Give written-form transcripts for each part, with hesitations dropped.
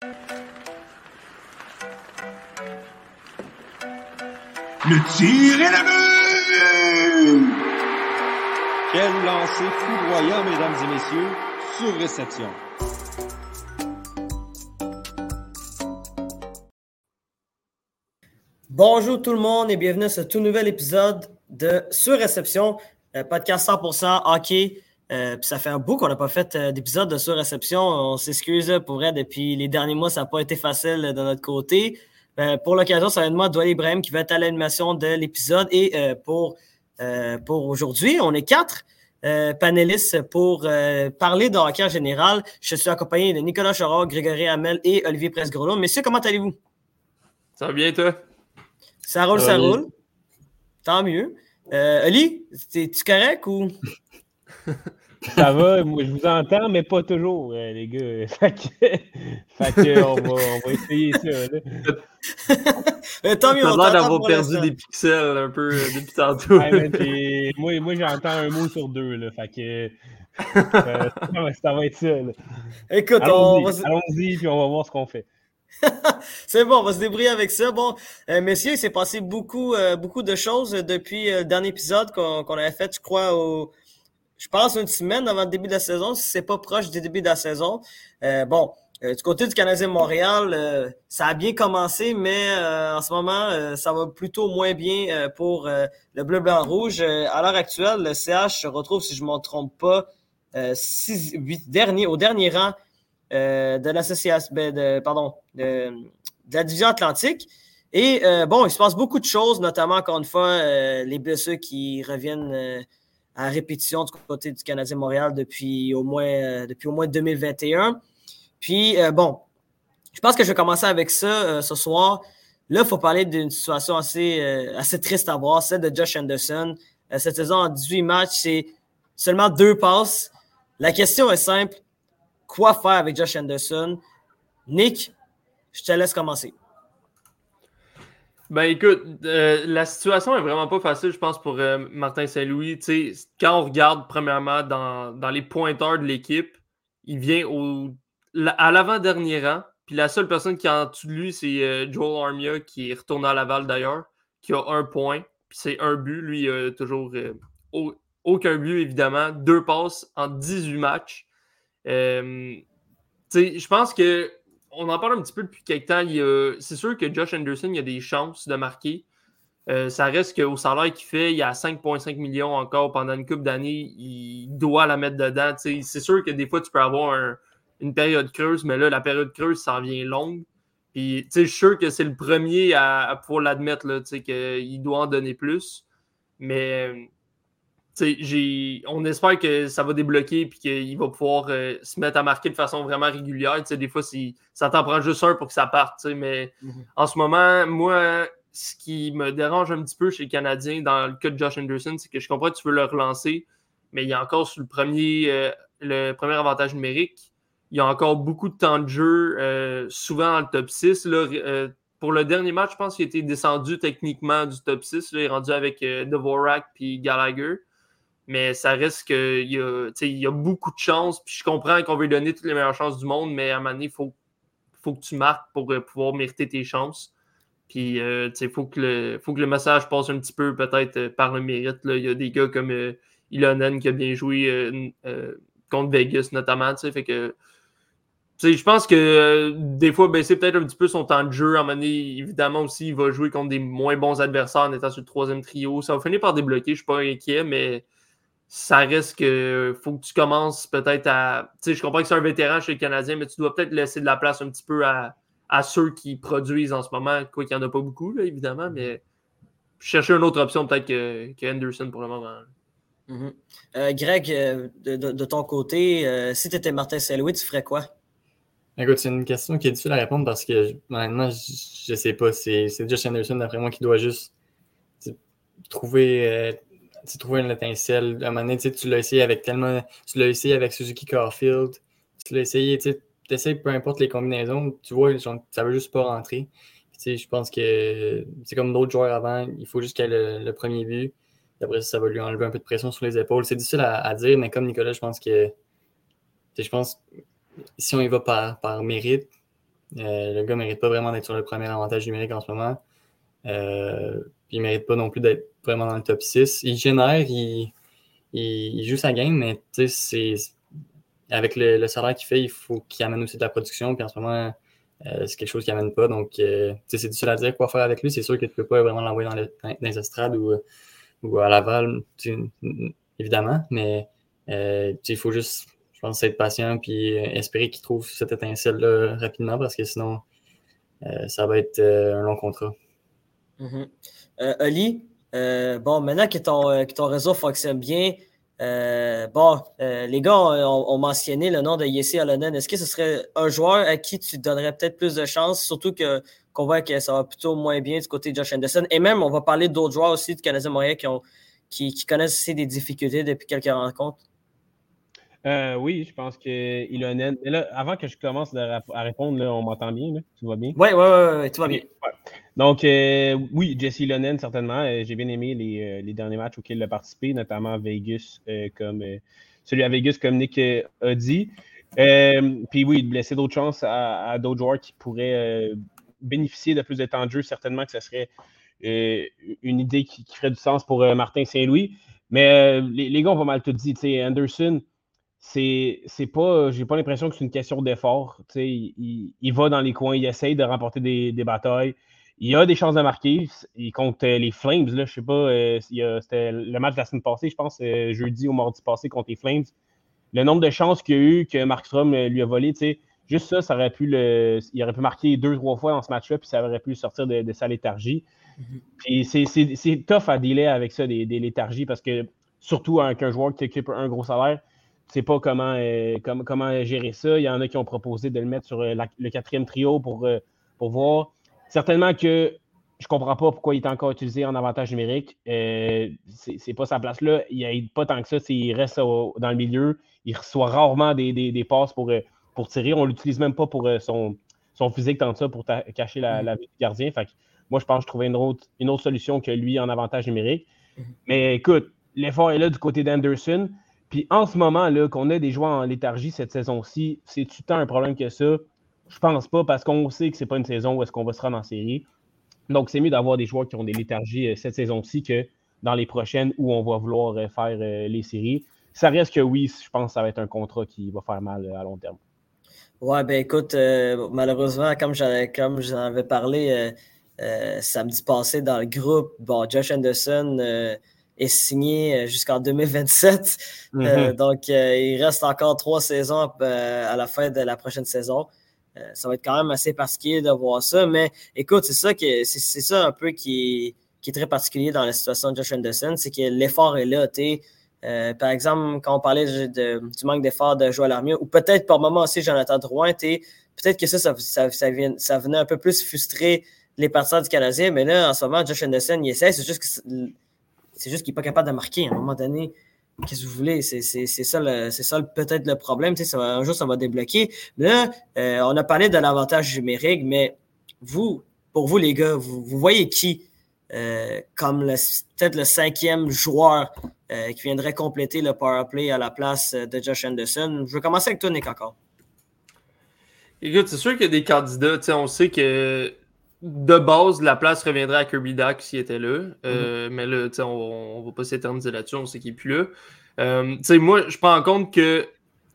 Le tir est le but! Quel lancer foudroyant, mesdames et messieurs, sur réception. Bonjour tout le monde et bienvenue à ce tout nouvel épisode de Sur Réception, podcast 100% hockey. Puis ça fait un bout qu'on n'a pas fait d'épisode de Sur Réception. On s'excuse pour vrai, depuis les derniers mois, ça n'a pas été facile de notre côté. Pour l'occasion, ça va être moi, Doual Ibrahim, qui va être à l'animation de l'épisode. Et pour aujourd'hui, on est 4 panélistes pour parler de hockey en général. Je suis accompagné de Nicolas Chorard, Grégory Hamel et Olivier Presgroslo. Messieurs, comment allez-vous? Ça va bien, toi? Ça roule. Tant mieux. Oli, es-tu correct ou? Ça va, moi je vous entends, mais pas toujours, les gars. Fait que on va essayer ça. Tant mieux. T'as l'air d'avoir perdu des pixels un peu depuis tantôt. Ouais, moi j'entends un mot sur deux, là. Fait que ça va être ça. Là. Écoute, allons-y, puis on va voir ce qu'on fait. C'est bon, on va se débrouiller avec ça. Bon, messieurs, il s'est passé beaucoup de choses depuis le dernier épisode qu'on avait fait, je pense une semaine avant le début de la saison, si c'est pas proche du début de la saison. Du côté du Canadien Montréal, ça a bien commencé, mais en ce moment, ça va plutôt moins bien pour le bleu-blanc-rouge. À l'heure actuelle, le CH se retrouve, si je ne me trompe pas, au dernier rang de l'association, de la division Atlantique. Et il se passe beaucoup de choses, notamment, encore une fois, les blessures qui reviennent à répétition du côté du Canadien Montréal depuis au moins 2021. Puis, je pense que je vais commencer avec ça ce soir. Là, il faut parler d'une situation assez triste à voir, celle de Josh Anderson. Cette saison, en 18 matchs, c'est seulement 2 passes. La question est simple. Quoi faire avec Josh Anderson? Nick, je te laisse commencer. Ben écoute, la situation est vraiment pas facile, je pense, pour Martin Saint-Louis. Tu sais, quand on regarde premièrement dans les pointeurs de l'équipe, il vient à l'avant-dernier rang. Puis la seule personne qui est en dessous de lui, c'est Joel Armia, qui est retourné à Laval d'ailleurs, qui a 1 point. Puis c'est 1 but. Lui, il a toujours aucun but, évidemment. 2 passes en 18 matchs. Tu sais, je pense que on en parle un petit peu depuis quelque temps. C'est sûr que Josh Anderson, il a des chances de marquer. Ça reste qu'au salaire qu'il fait, il a 5,5 millions encore pendant une couple d'années. Il doit la mettre dedans. T'sais, c'est sûr que des fois, tu peux avoir une période creuse, mais là, la période creuse, ça en vient longue. Puis, je suis sûr que c'est le premier à pouvoir l'admettre, là, qu'il doit en donner plus. Mais on espère que ça va débloquer et qu'il va pouvoir se mettre à marquer de façon vraiment régulière. Des fois, ça t'en prend juste un pour que ça parte. Mais en ce moment, moi, ce qui me dérange un petit peu chez les Canadiens dans le cas de Josh Anderson, c'est que je comprends que tu veux le relancer, mais il est encore sur le premier avantage numérique. Il y a encore beaucoup de temps de jeu, souvent dans le top 6. Là, pour le dernier match, je pense qu'il a été descendu techniquement du top 6. Là, il est rendu avec Dvorak et Gallagher. Mais ça reste qu'il y a beaucoup de chances. Puis je comprends qu'on veut lui donner toutes les meilleures chances du monde, mais à un moment donné, il faut que tu marques pour pouvoir mériter tes chances. Puis il faut que le message passe un petit peu peut-être par le mérite. Là. Il y a des gars comme Ilonen qui a bien joué contre Vegas notamment. Fait que je pense que des fois, baisser peut-être un petit peu son temps de jeu. À un moment donné, évidemment aussi, il va jouer contre des moins bons adversaires en étant sur le 3e trio. Ça va finir par débloquer, je ne suis pas inquiet, mais ça reste que faut que tu commences peut-être à... Tu sais, je comprends que c'est un vétéran chez les Canadiens, mais tu dois peut-être laisser de la place un petit peu à ceux qui produisent en ce moment. Quoi qu'il n'y en a pas beaucoup, là, évidemment, mais chercher une autre option peut-être que Anderson pour le moment. Greg, de ton côté, si tu étais Martin Saint-Louis, tu ferais quoi? Écoute, c'est une question qui est difficile à répondre parce que honnêtement, je sais pas. C'est Josh Anderson, d'après moi, qui doit juste trouver une étincelle. À un moment donné, tu l'as essayé tu l'as essayé avec Suzuki Caulfield, tu l'as essayé, tu essaies peu importe les combinaisons, tu vois, ça veut juste pas rentrer. Puis, je pense que c'est comme d'autres joueurs avant, il faut juste qu'il y ait le premier but. Et après ça va lui enlever un peu de pression sur les épaules. C'est difficile à dire, mais comme Nicolas, je pense si on y va par mérite, Le gars ne mérite pas vraiment d'être sur le premier avantage numérique en ce moment. Puis il ne mérite pas non plus d'être vraiment dans le top 6. Il génère, il joue sa game, mais avec le salaire qu'il fait, il faut qu'il amène aussi de la production. Puis en ce moment, c'est quelque chose qu'il n'amène pas. Donc, c'est difficile à dire quoi faire avec lui. C'est sûr que tu ne peux pas vraiment l'envoyer dans les estrades ou à Laval, évidemment. Mais il faut juste, je pense, être patient puis espérer qu'il trouve cette étincelle-là rapidement parce que sinon, ça va être un long contrat. Oli, bon, maintenant que ton réseau fonctionne bien, les gars ont mentionné le nom de Jesse Alonen. Est-ce que ce serait un joueur à qui tu donnerais peut-être plus de chance, surtout qu'on voit que ça va plutôt moins bien du côté de Josh Anderson? Et même, on va parler d'autres joueurs aussi du Canadien Montréal qui connaissent aussi des difficultés depuis quelques rencontres. Oui, je pense qu'il a un. Mais là, avant que je commence à répondre, là, on m'entend bien, là? Tout va bien? Oui, tout va bien. Ouais. Donc, oui, Jesse Ylönen, certainement. J'ai bien aimé les derniers matchs auxquels il a participé, notamment à Vegas, celui à Vegas, comme Nick a dit. Puis oui, de laisser d'autres chances à d'autres joueurs qui pourraient bénéficier de plus de temps de jeu, certainement que ce serait une idée qui ferait du sens pour Martin Saint-Louis. Mais les gars ont pas mal tout dit. Anderson, c'est pas, j'ai pas l'impression que c'est une question d'effort. Il va dans les coins, il essaye de remporter des batailles. Il a des chances de marquer. Il compte les Flames, là, je sais pas, c'était le match de la semaine passée, je pense, jeudi ou mardi passé contre les Flames. Le nombre de chances qu'il y a eu que Markstrom lui a volé, juste ça aurait pu il aurait pu marquer 2-3 fois dans ce match-là, puis ça aurait pu sortir de sa léthargie. Puis c'est tough à dealer avec ça, des léthargies, parce que surtout avec un joueur qui occupe un gros salaire, tu sais pas comment gérer ça. Il y en a qui ont proposé de le mettre sur le quatrième trio pour voir. Certainement que je comprends pas pourquoi il est encore utilisé en avantage numérique. C'est pas sa place là. Il n'aide pas tant que ça. Il reste dans le milieu. Il reçoit rarement des passes pour tirer. On l'utilise même pas pour son physique tant que ça pour cacher la vie du gardien. Fait que moi, je pense que je trouvais une autre solution que lui en avantage numérique. Mais écoute, l'effort est là du côté d'Anderson. Puis en ce moment, là, qu'on a des joueurs en léthargie cette saison-ci, c'est-tu tant un problème que ça? Je pense pas, parce qu'on sait que c'est pas une saison où est-ce qu'on va se rendre en série. Donc, c'est mieux d'avoir des joueurs qui ont des léthargies cette saison-ci que dans les prochaines où on va vouloir faire les séries. Ça reste que oui, je pense que ça va être un contrat qui va faire mal à long terme. Ouais, ben écoute, malheureusement, comme j'en avais parlé samedi passé dans le groupe, bon, Josh Anderson est signé jusqu'en 2027. Donc, il reste encore 3 saisons à la fin de la prochaine saison. Ça va être quand même assez particulier de voir ça. Mais écoute, c'est ça un peu qui est très particulier dans la situation de Josh Anderson, c'est que l'effort est là. Par exemple, quand on parlait du manque d'effort de Joël Armia, ou peut-être par moment aussi Jonathan Drouin, peut-être que ça venait un peu plus frustrer les partisans du Canadien. Mais là, en ce moment, Josh Anderson, il essaie. C'est juste qu'il n'est pas capable de marquer à un moment donné. Qu'est-ce que vous voulez? C'est ça peut-être le problème. Un jour, ça va débloquer. Là, on a parlé de l'avantage numérique, mais pour vous, les gars, vous voyez qui comme peut-être le 5e joueur qui viendrait compléter le powerplay à la place de Josh Anderson? Je vais commencer avec toi, Nick, encore. Écoute, c'est sûr qu'il y a des candidats. On sait que de base, la place reviendrait à Kirby Dach s'il était là. Mais là, on va pas s'éterniser là-dessus, on sait qu'il n'est plus là. Moi, je prends en compte que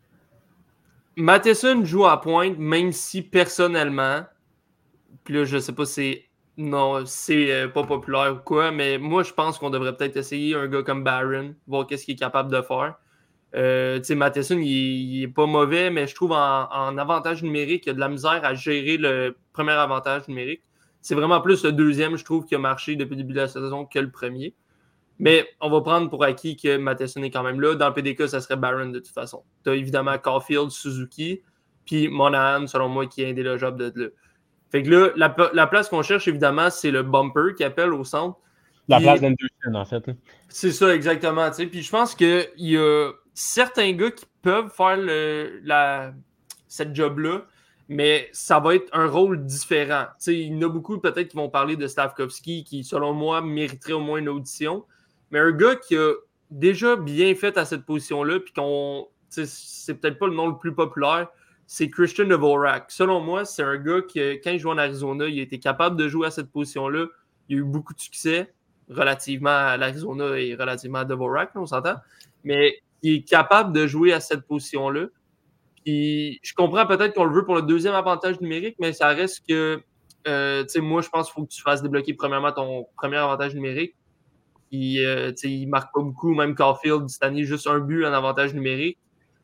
Matheson joue à pointe, même si personnellement, puis là, je sais pas si c'est pas populaire ou quoi, mais moi, je pense qu'on devrait peut-être essayer un gars comme Barron, voir qu'est-ce qu'il est capable de faire. Matheson, il est pas mauvais, mais je trouve en avantage numérique, il y a de la misère à gérer le premier avantage numérique. C'est vraiment plus le deuxième, je trouve, qui a marché depuis le début de la saison que le premier. Mais on va prendre pour acquis que Matheson est quand même là. Dans le PDK, ça serait Barron de toute façon. Tu as évidemment Caulfield, Suzuki, puis Monahan, selon moi, qui est indélogeable de là. Fait que là, la place qu'on cherche, évidemment, c'est le bumper qui appelle au centre. La place d'Anderson, en fait. C'est ça, exactement. Puis je pense qu'il y a certains gars qui peuvent faire cette job-là, mais ça va être un rôle différent. Il y en a beaucoup peut-être qui vont parler de Slafkovský, qui, selon moi, mériterait au moins une audition. Mais un gars qui a déjà bien fait à cette position-là, puis c'est peut-être pas le nom le plus populaire, c'est Christian Dvorak. Selon moi, c'est un gars qui, quand il joue en Arizona, il a été capable de jouer à cette position-là. Il a eu beaucoup de succès relativement à l'Arizona et relativement à Dvorak, on s'entend. Mais il est capable de jouer à cette position-là. Puis, je comprends peut-être qu'on le veut pour le deuxième avantage numérique, mais ça reste que, moi, je pense qu'il faut que tu fasses débloquer premièrement ton premier avantage numérique. Puis, il marque pas beaucoup, même Caulfield cette année, juste un but en avantage numérique.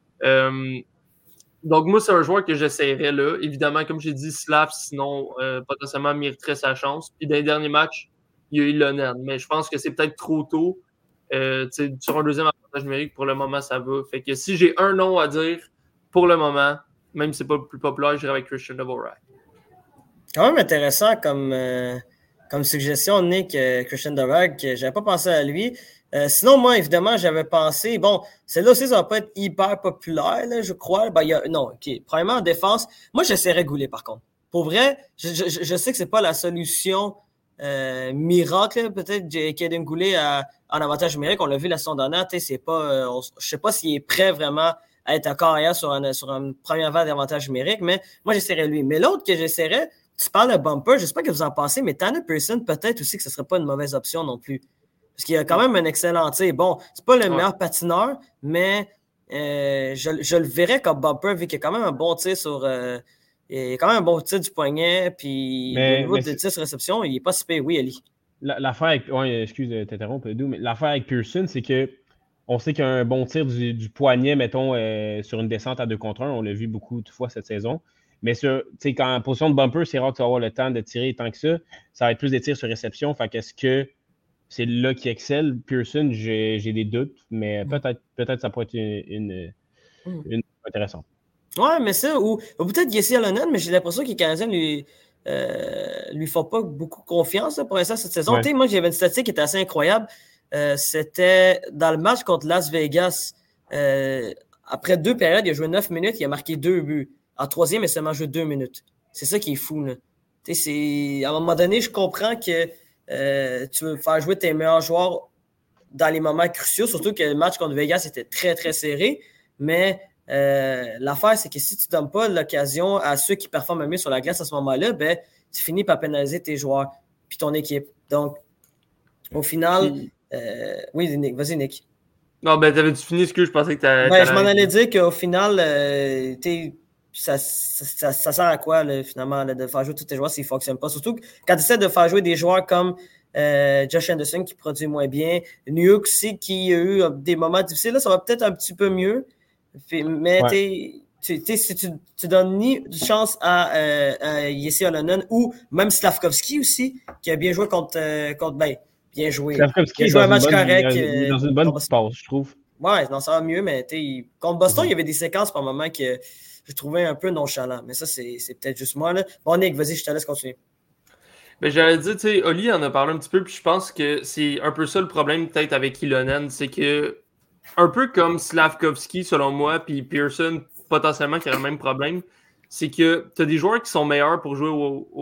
Donc, moi, c'est un joueur que j'essaierais là. Évidemment, comme j'ai dit, Slav, sinon, potentiellement, mériterait sa chance. Puis, dans les derniers matchs, il y a eu Lonen. Mais je pense que c'est peut-être trop tôt. Sur un deuxième avantage numérique, pour le moment, ça va. Fait que si j'ai un nom à dire, pour le moment, même si c'est pas le plus populaire, j'irai avec Christian Dvorak. Quand même intéressant comme suggestion, Nick, Christian Dvorak. J'avais pas pensé à lui. Sinon, moi, évidemment, j'avais pensé... Bon, celle-là aussi, ça va pas être hyper populaire, là, je crois. Non, OK. Premièrement, en défense, moi, j'essaierais Goulet, par contre. Pour vrai, je sais que c'est pas la solution miracle, peut-être, Kaden Goulet en avantage numérique. On l'a vu la saison dernière. C'est pas... je sais pas s'il est prêt vraiment à être encore ailleurs sur une première vague d'avantage numérique, mais moi, j'essaierais lui. Mais l'autre que j'essaierais, tu parles de Bumper, je sais pas que vous en pensez, mais Tanner Pearson, peut-être aussi que ce serait pas une mauvaise option non plus. Parce qu'il a quand même un excellent tir. Bon, c'est pas le meilleur patineur, mais je le verrais comme Bumper, vu qu'il a quand même un bon tir il a quand même un bon tir du poignet, puis au niveau de tir sur réception, il est pas si pire. Oui, Ali. L'affaire avec... excuse de t'interrompre, mais l'affaire avec Pearson, c'est que on sait qu'il y a un bon tir du poignet, mettons, sur une descente à 2 contre 1. On l'a vu beaucoup de fois cette saison. Mais quand en position de Bumper, c'est rare que tu vas avoir le temps de tirer tant que ça. Ça va être plus des tirs sur réception. Fait qu'est-ce que c'est là qui excelle? Pearson, j'ai des doutes, mais peut-être ça pourrait être une intéressante. Ouais, mais ça, ou peut-être Jesse Alonen, mais j'ai l'impression que les Canadiens lui font pas beaucoup confiance là, pour l'instant cette saison. Ouais. Moi, j'avais une statistique qui était assez incroyable. C'était dans le match contre Las Vegas. Après 2 périodes, il a joué 9 minutes, il a marqué 2 buts. En troisième, il a seulement joué 2 minutes. C'est ça qui est fou. Là. À un moment donné, je comprends que tu veux faire jouer tes meilleurs joueurs dans les moments cruciaux, surtout que le match contre Vegas était très, très serré. Mais l'affaire, c'est que si tu ne donnes pas l'occasion à ceux qui performent mieux sur la glace à ce moment-là, ben, tu finis par pénaliser tes joueurs puis ton équipe. Donc, au final... oui, Nick. Vas-y, Nick. Non, t'avais-tu fini ce que je pensais que t'avais... Je m'en allais dire qu'au final, ça sert à quoi, là, finalement, là, de faire jouer tous tes joueurs s'ils ne fonctionnent pas? Surtout quand tu essaies de faire jouer des joueurs comme Josh Anderson qui produit moins bien, New York aussi qui a eu des moments difficiles, là, ça va peut-être un petit peu mieux. Mais si tu donnes ni de chance à Jesse Alonen ou même Slavkovski aussi, qui a bien joué contre bien joué. Slavkovski il a joué un match correct. Il est dans une bonne passe, je trouve. Ouais, non, ça va mieux, mais contre Boston, il y avait des séquences par moment que je trouvais un peu nonchalant. Mais ça, c'est peut-être juste moi. Là. Bon, Nick, vas-y, je te laisse continuer. J'allais dire, tu sais, Oli en a parlé un petit peu, puis je pense que c'est un peu ça le problème peut-être avec Ilonen, c'est que un peu comme Slavkovski, selon moi, puis Pearson, potentiellement, qui a le même problème, c'est que tu as des joueurs qui sont meilleurs pour jouer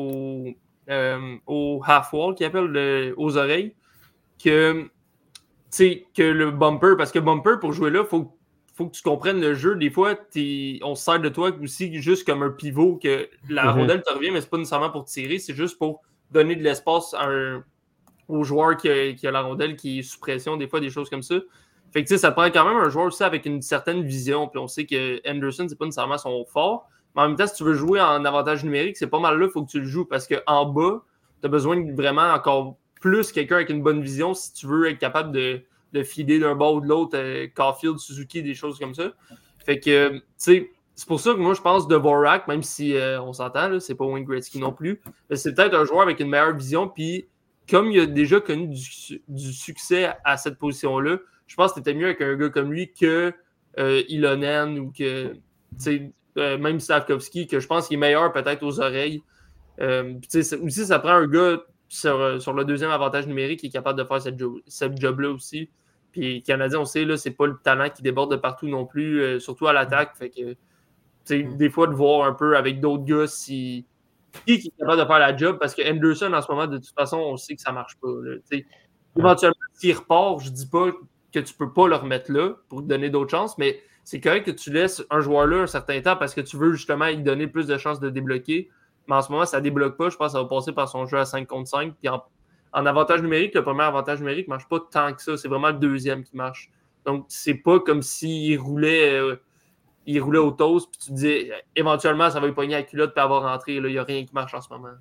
au half-wall, qu'ils appellent aux oreilles, que le bumper. Parce que bumper, pour jouer là, faut que tu comprennes le jeu. Des fois, on se sert de toi aussi juste comme un pivot, que la rondelle te revient, mais c'est pas nécessairement pour tirer, c'est juste pour donner de l'espace au joueur qui a la rondelle, qui est sous pression, des fois, des choses comme ça. Fait que ça prend quand même un joueur aussi avec une certaine vision. Puis on sait que Anderson, c'est pas nécessairement son fort. Mais en même temps, si tu veux jouer en avantage numérique, c'est pas mal là, il faut que tu le joues. Parce qu'en bas, tu as besoin de vraiment encore plus quelqu'un avec une bonne vision si tu veux être capable de filer d'un bord ou de l'autre, Caulfield, Suzuki, des choses comme ça. Fait que, c'est pour ça que moi, je pense Dvorak, même si on s'entend, là, c'est pas Wayne Gretzky non plus, mais c'est peut-être un joueur avec une meilleure vision. Puis, comme il a déjà connu du succès à cette position-là, je pense que c'était mieux avec un gars comme lui que Ilonen ou que même Slavkovski, que je pense qu'il est meilleur peut-être aux oreilles. Aussi, ça prend un gars sur le deuxième avantage numérique qui est capable de faire cette job-là aussi. Puis Canadien, on sait, là, c'est pas le talent qui déborde de partout non plus, surtout à l'attaque. Fait que des fois, de voir un peu avec d'autres gars qui est capable de faire la job, parce que Anderson, en ce moment, de toute façon, on sait que ça marche pas. Là, éventuellement, s'il repart, je dis pas que tu peux pas le remettre là pour te donner d'autres chances, mais c'est correct que tu laisses un joueur là un certain temps parce que tu veux justement lui donner plus de chances de débloquer. Mais en ce moment, ça ne débloque pas. Je pense que ça va passer par son jeu à 5 contre 5. Puis en avantage numérique, le premier avantage numérique ne marche pas tant que ça. C'est vraiment le deuxième qui marche. Donc, c'est pas comme s'il roulait, au toast, puis tu te disais, éventuellement, ça va lui pogner à la culotte puis avoir rentré. Il n'y a rien qui marche en ce moment.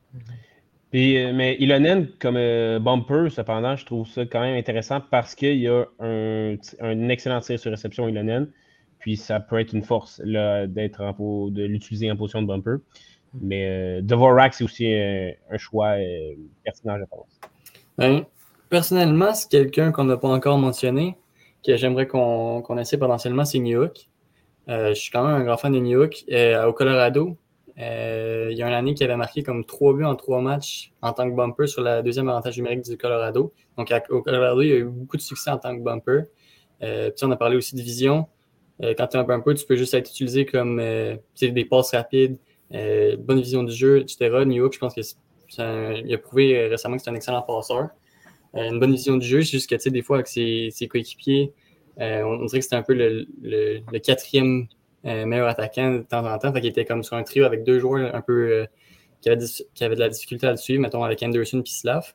Puis, mais Ilonen, comme bumper, cependant, je trouve ça quand même intéressant parce qu'il y a un excellent tir sur réception, Ilonen. Puis, ça peut être une force là, de l'utiliser en position de bumper. Mais Dvorak, c'est aussi un choix pertinent, je pense. Ben, personnellement, c'est quelqu'un qu'on n'a pas encore mentionné, que j'aimerais qu'on essaie potentiellement, c'est Newhook. Je suis quand même un grand fan de Newhook. Au Colorado, il y a une année qui avait marqué comme 3 buts en 3 matchs en tant que bumper sur la deuxième avantage numérique du Colorado. Donc, au Colorado, il y a eu beaucoup de succès en tant que bumper. Puis on a parlé aussi de vision. Quand tu es un bumper, tu peux juste être utilisé comme des passes rapides, bonne vision du jeu, etc. Newhook, je pense qu'il a prouvé récemment que c'est un excellent passeur. Une bonne vision du jeu, c'est juste que des fois, avec ses coéquipiers, on dirait que c'était un peu le quatrième meilleur attaquant de temps en temps. Fait qu'il était comme sur un trio avec 2 joueurs un peu qui avaient de la difficulté à le suivre, mettons avec Anderson et Slav.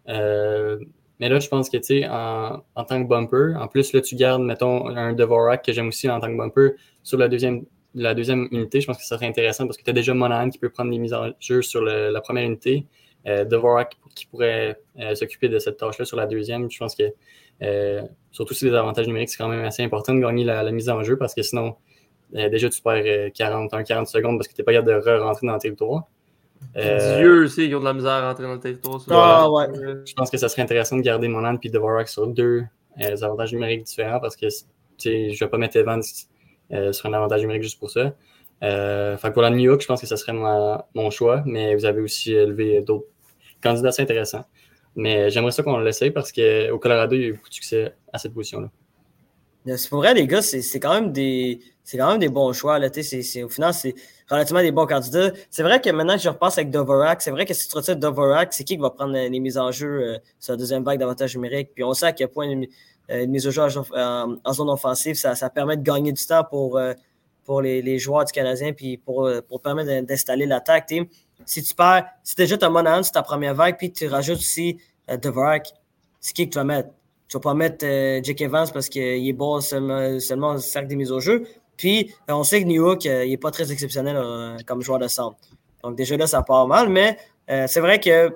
Mais là, je pense que en tant que bumper, en plus, là, tu gardes, mettons, un Dvorak que j'aime aussi en tant que bumper sur la deuxième unité. Je pense que ça serait intéressant parce que tu as déjà Monahan qui peut prendre des mises en jeu sur la première unité. Dvorak qui pourrait s'occuper de cette tâche-là sur la deuxième. Je pense que, surtout si les avantages numériques, c'est quand même assez important de gagner la mise en jeu parce que sinon, déjà, tu perds 40 secondes parce que tu n'es pas capable de re-rentrer dans le territoire. Dieu aussi, ils ont de la misère à rentrer dans le territoire. Ouais. Je pense que ça serait intéressant de garder Monahan et Dvorak sur 2 avantages numériques différents parce que je ne vais pas mettre Evans sur un avantage numérique juste pour ça. Fait que pour la Newhook, je pense que ça serait mon choix, mais vous avez aussi élevé d'autres candidats assez intéressants. Mais j'aimerais ça qu'on l'essaye parce qu'au Colorado, il y a eu beaucoup de succès à cette position-là. C'est pour vrai, les gars, c'est quand même des bons choix. Là, au final, c'est relativement des bons candidats. C'est vrai que maintenant que je repasse avec Dvorak, c'est vrai que si tu retires Dvorak, c'est qui va prendre les mises en jeu sur la deuxième vague d'avantage numérique. Puis on sait à quel point une mise au jeu en zone offensive, ça permet de gagner du temps pour les joueurs du Canadien puis pour permettre d'installer l'attaque. Si déjà tu as Monahan sur ta première vague puis tu rajoutes aussi Dvorak, c'est qui que tu vas mettre? Tu vas pas mettre Jake Evans parce qu'il est bon seulement au cercle des mises au jeu. Puis, on sait que Newhook, il n'est pas très exceptionnel comme joueur de centre. Donc, déjà là, ça part mal. Mais c'est vrai que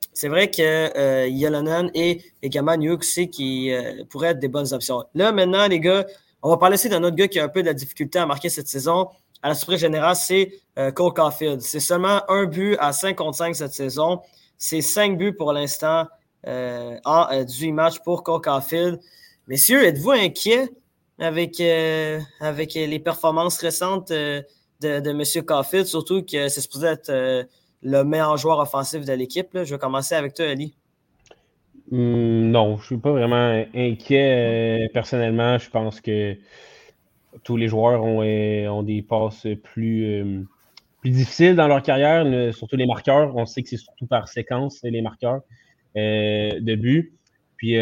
Yolonen et également Newhook aussi qui pourraient être des bonnes options. Là, maintenant, les gars, on va parler aussi d'un autre gars qui a un peu de la difficulté à marquer cette saison. À la surprise générale, c'est Cole Caulfield. C'est seulement 1 but à 5 contre 5 cette saison. C'est 5 buts pour l'instant. En 18 matchs pour Cole Caulfield. Messieurs, êtes-vous inquiets avec les performances récentes de M. Caulfield, surtout que c'est supposé être le meilleur joueur offensif de l'équipe? Là. Je vais commencer avec toi, Ali. Non, je ne suis pas vraiment inquiet. Personnellement, je pense que tous les joueurs ont des passes plus difficiles dans leur carrière, surtout les marqueurs. On sait que c'est surtout par séquence, les marqueurs. De but. Puis,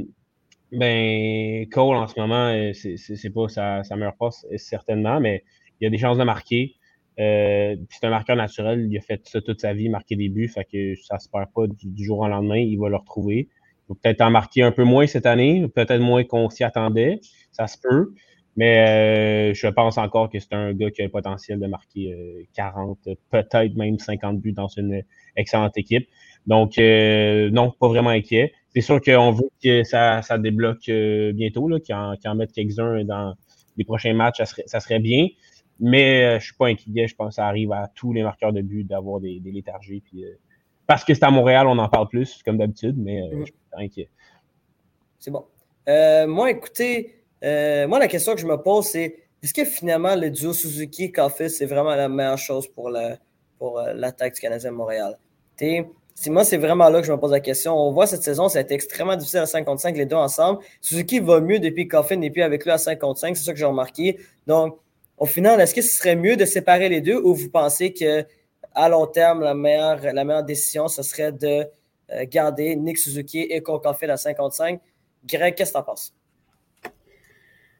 Cole, en ce moment, c'est pas sa meilleure passe, certainement, mais il a des chances de marquer. C'est un marqueur naturel. Il a fait ça toute sa vie, marquer des buts, fait que ça se perd pas du jour au lendemain. Il va le retrouver. Il va peut-être en marquer un peu moins cette année, peut-être moins qu'on s'y attendait. Ça se peut. Mais je pense encore que c'est un gars qui a le potentiel de marquer 40, peut-être même 50 buts dans une excellente équipe. Donc, non, pas vraiment inquiet. C'est sûr qu'on veut que ça débloque bientôt, là, qu'ils en mettent quelques-uns dans les prochains matchs, ça serait bien. Mais je suis pas inquiet. Je pense que ça arrive à tous les marqueurs de but d'avoir des léthargies. Puis, parce que c'est à Montréal, on en parle plus, comme d'habitude, mais je suis pas inquiet. C'est bon. Moi, écoutez, la question que je me pose, c'est est-ce que finalement le duo Suzuki-Caulfield, c'est vraiment la meilleure chose pour l'attaque du Canadien de Montréal? Moi, c'est vraiment là que je me pose la question. On voit cette saison, ça a été extrêmement difficile à 5 contre 5, les deux ensemble. Suzuki va mieux depuis que Caulfield n'est plus avec lui à 5 contre 5. C'est ça que j'ai remarqué. Donc, au final, est-ce que ce serait mieux de séparer les deux ou vous pensez qu'à long terme, la meilleure décision, ce serait de garder Nick Suzuki et Cole Caulfield à 5 contre 5? Greg, qu'est-ce que tu en penses?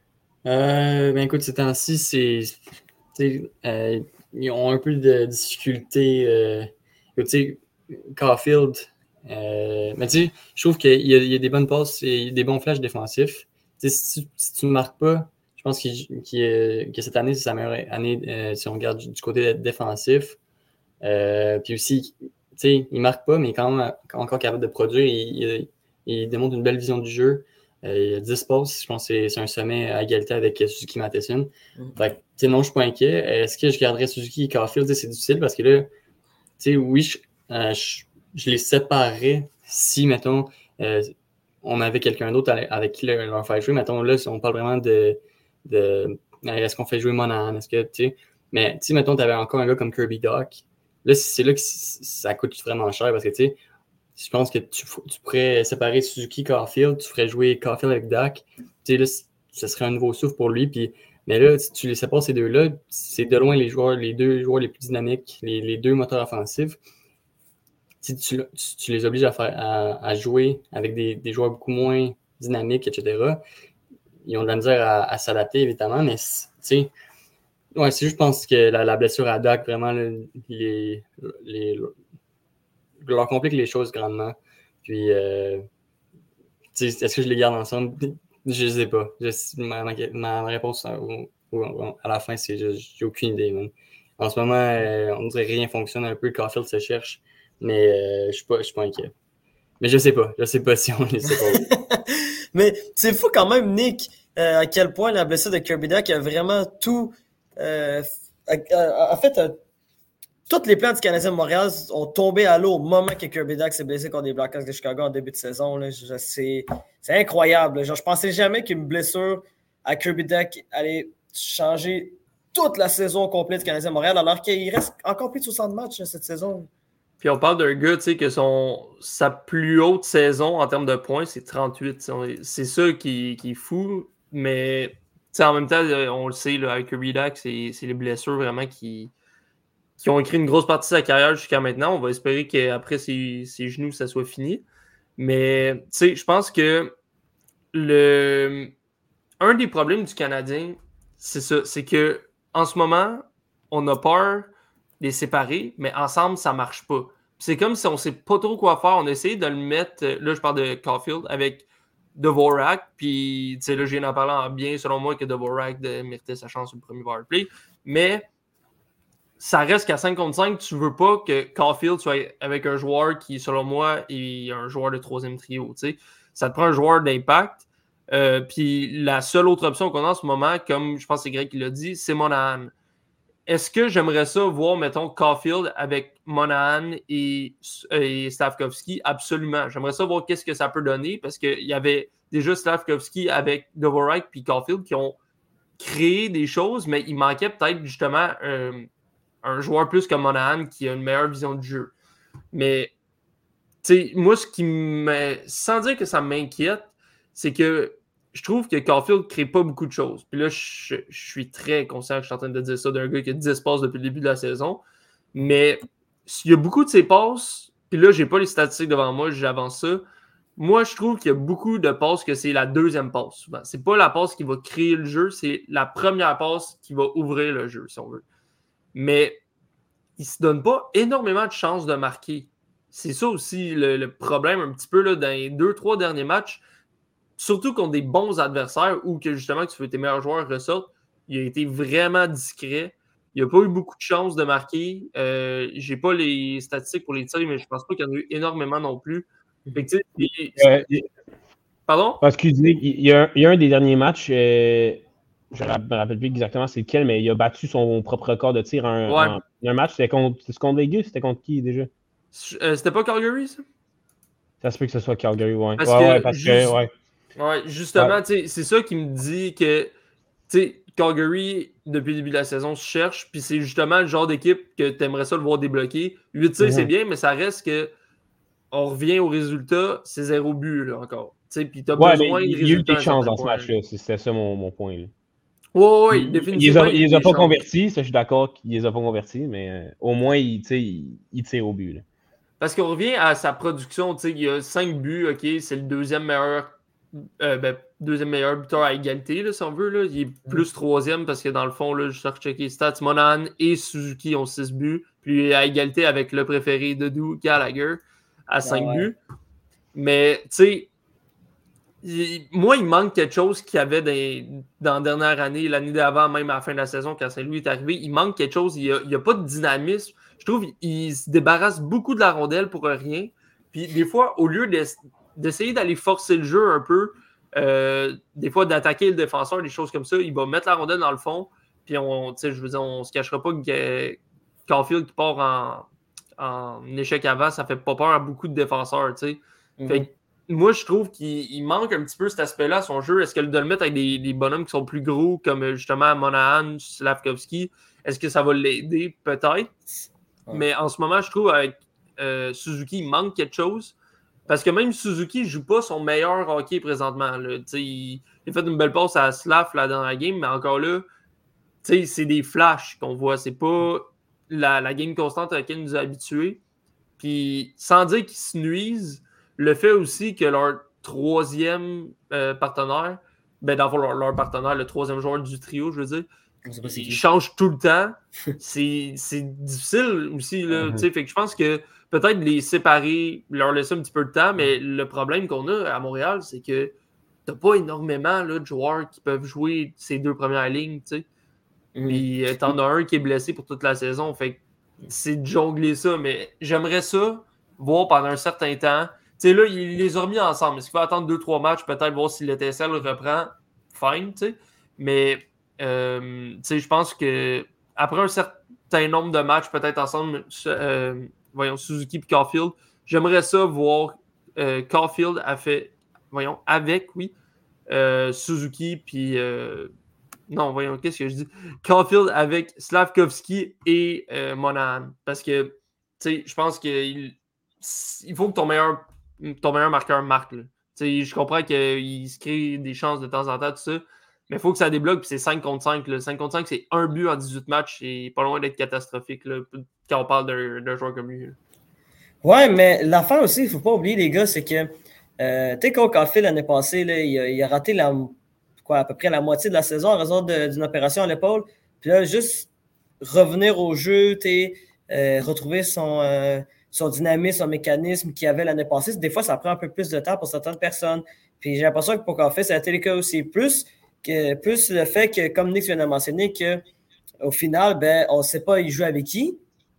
Ben écoute, ces temps-ci, ils ont un peu de difficulté. Tu sais, Caulfield, mais tu sais, je trouve qu'il y a des bonnes passes et des bons flashs défensifs. Tu sais, si tu ne marques pas, je pense que cette année, c'est sa meilleure année si on regarde du côté défensif. Puis aussi, tu sais, il ne marque pas, mais il est quand même encore capable de produire. Il démontre une belle vision du jeu. Il a 10 passes, je pense que c'est un sommet à égalité avec Suzuki Matheson. Fait que, tu sais, non, je ne suis pas inquiet. Est-ce que je garderais Suzuki et Caulfield? C'est difficile parce que là, tu sais, oui, je les séparerais si, mettons, on avait quelqu'un d'autre avec qui leur faire jouer. Mettons, là, si on parle vraiment de est-ce qu'on fait jouer Monahan? Est-ce que, tu sais, mais, tu sais, mettons, tu avais encore un gars comme Kirby Dach. Là, c'est là que ça coûte vraiment cher parce que, tu sais, je pense que tu pourrais séparer Suzuki Caulfield, tu ferais jouer Caulfield avec Dach. Tu sais, là, ce serait un nouveau souffle pour lui. Mais là, si tu les sépares ces deux-là, c'est de loin les deux joueurs les plus dynamiques, les deux moteurs offensifs. Si tu les obliges à jouer avec des joueurs beaucoup moins dynamiques, etc., ils ont de la misère à s'adapter, évidemment, mais tu sais, ouais, c'est juste, je pense que la blessure à Dach, vraiment, leur complique les choses grandement. Puis, est-ce que je les garde ensemble? Je ne sais pas. Ma réponse à la fin, c'est j'ai aucune idée, man. En ce moment, on dirait que rien fonctionne un peu. Caulfield se cherche, mais je ne suis pas inquiet. Mais je sais pas. Je sais pas si on les sait pas. Mais c'est fou quand même, Nick, à quel point la blessure de Kirby Dach a vraiment tout... en fait, tous les plans du Canadien de Montréal ont tombé à l'eau au moment que Kirby Dach s'est blessé contre les Blackhawks de Chicago en début de saison. Là. C'est incroyable. Genre, je pensais jamais qu'une blessure à Kirby Dach allait changer toute la saison complète du Canadien de Montréal, alors qu'il reste encore plus de 60 matchs cette saison. Puis on parle d'un gars, tu sais, que sa plus haute saison en termes de points, c'est 38. C'est ça qui est fou. Mais en même temps, on le sait, là, avec Kirby Dach, c'est les blessures vraiment qui ont écrit une grosse partie de sa carrière jusqu'à maintenant. On va espérer qu'après ses genoux, ça soit fini. Mais tu sais, je pense que un des problèmes du Canadien, c'est ça, c'est que en ce moment, on a peur de les séparer, mais ensemble, ça marche pas. C'est comme si on sait pas trop quoi faire. On a essayé de le mettre, là je parle de Caulfield, avec Dvorak, puis tu sais, là je viens d'en parler en bien, selon moi, que Dvorak méritait sa chance sur le premier powerplay, mais ça reste qu'à 5 contre 5, tu veux pas que Caulfield soit avec un joueur qui, selon moi, est un joueur de troisième trio, tu sais. Ça te prend un joueur d'impact, puis la seule autre option qu'on a en ce moment, comme je pense que c'est Greg qui l'a dit, c'est Monahan. Est-ce que j'aimerais ça voir, mettons, Caulfield avec Monahan et Slafkovský? Absolument. J'aimerais ça voir qu'est-ce que ça peut donner parce qu'il y avait déjà Slafkovský avec Dvorak puis Caulfield qui ont créé des choses, mais il manquait peut-être justement un joueur plus comme Monahan qui a une meilleure vision du jeu. Mais, tu sais, moi, sans dire que ça m'inquiète, c'est que je trouve que Caulfield ne crée pas beaucoup de choses. Puis là, je suis très conscient que je suis en train de dire ça d'un gars qui a 10 passes depuis le début de la saison. Mais il y a beaucoup de ses passes, puis là, j'ai pas les statistiques devant moi, j'avance ça. Moi, je trouve qu'il y a beaucoup de passes que c'est la deuxième passe, souvent. C'est pas la passe qui va créer le jeu, c'est la première passe qui va ouvrir le jeu, si on veut. Mais il ne se donne pas énormément de chances de marquer. C'est ça aussi le problème un petit peu là, dans les 2-3 derniers matchs. Surtout contre des bons adversaires ou que justement tu veux tes meilleurs joueurs ressortent, il a été vraiment discret. Il n'a pas eu beaucoup de chances de marquer. J'ai pas les statistiques pour les tirs, mais je pense pas qu'il y en a eu énormément non plus. Fait que, pardon? Excusez, il y a un des derniers matchs, je ne me rappelle plus exactement c'est lequel, mais il a battu son propre record de tir un match. C'était contre Vegas? C'était contre qui déjà? C'était pas Calgary, ça? Ça se peut que ce soit Calgary, ouais. Ouais, justement, c'est ça qui me dit que Calgary, depuis le début de la saison, se cherche, puis c'est justement le genre d'équipe que tu aimerais ça le voir débloquer. 8 tirs, c'est bien, mais ça reste que on revient au résultat, c'est 0 but là, encore. Puis tu as besoin de résultats. Il y a eu des chances dans ce match-là, c'était ça mon point. Là. Oui, définitivement. Il les a pas convertis, ça je suis d'accord qu'il les a pas convertis, mais au moins il tire au but. Là. Parce qu'on revient à sa production, il y a 5 buts, ok, c'est le deuxième meilleur deuxième meilleur buteur à égalité, là, si on veut. Là. Il est plus troisième parce que dans le fond, là, je cherche checker les stats. Monahan et Suzuki ont 6 buts. Puis à égalité avec le préféré de Drew Gallagher à 5 buts. Mais, tu sais, moi, il manque quelque chose qu'il y avait dans la dernière année, l'année d'avant, même à la fin de la saison, quand Saint-Louis est arrivé. Il manque quelque chose. Il n'y a pas de dynamisme. Je trouve qu'il se débarrasse beaucoup de la rondelle pour rien. Puis des fois, au lieu d'essayer d'aller forcer le jeu un peu, des fois d'attaquer le défenseur, des choses comme ça, il va mettre la rondelle dans le fond. Puis on se cachera pas que Caulfield qui part en échec avant, ça fait pas peur à beaucoup de défenseurs. Fait que, moi, je trouve qu'il manque un petit peu cet aspect-là à son jeu. Est-ce que de le mettre avec des bonhommes qui sont plus gros, comme justement Monahan, Slavkovski, est-ce que ça va l'aider? Peut-être. Mais en ce moment, je trouve avec Suzuki, il manque quelque chose. Parce que même Suzuki ne joue pas son meilleur hockey présentement. Là. Il a fait une belle passe à Slav là, dans la game, mais encore là, c'est des flashs qu'on voit. C'est pas la game constante à laquelle il nous a habitués. Puis sans dire qu'ils se nuisent, le fait aussi que leur troisième partenaire, dans le fond, leur partenaire, le troisième joueur du trio, je veux dire, il change tout le temps. C'est difficile aussi. Là, fait que je pense que peut-être les séparer, leur laisser un petit peu de temps, mais le problème qu'on a à Montréal, c'est que t'as pas énormément là, de joueurs qui peuvent jouer ces deux premières lignes. Puis t'en as un qui est blessé pour toute la saison. Fait que c'est de jongler ça, mais j'aimerais ça voir pendant un certain temps. Là, il les a remis ensemble. Est-ce qu'il faut attendre 2-3 matchs, peut-être voir si l'étincelle reprend? Fine, mais je pense que après un certain nombre de matchs, peut-être ensemble, Suzuki et Caulfield, j'aimerais ça voir Caulfield avec Suzuki puis qu'est-ce que je dis? Caulfield avec Slavkovski et Monahan. Parce que je pense qu'il faut que ton meilleur marqueur marque. Là. Je comprends qu'il se crée des chances de temps en temps, tout ça. Mais il faut que ça débloque, puis c'est 5 contre 5. Là. 5 contre 5, c'est un but en 18 matchs. C'est pas loin d'être catastrophique là, quand on parle d'un joueur comme lui. Là. Ouais, mais l'affaire aussi, il ne faut pas oublier, les gars, c'est que Cole Caulfield, l'année passée, là, il a raté à peu près la moitié de la saison en raison d'une opération à l'épaule. Puis là, juste revenir au jeu, retrouver son dynamisme, son mécanisme qu'il avait l'année passée, des fois, ça prend un peu plus de temps pour certaines personnes. Puis j'ai l'impression que pour Caulfield, ça a été le cas aussi. Plus le fait que, comme Nick vient de mentionner, qu'au final, on ne sait pas il joue avec qui,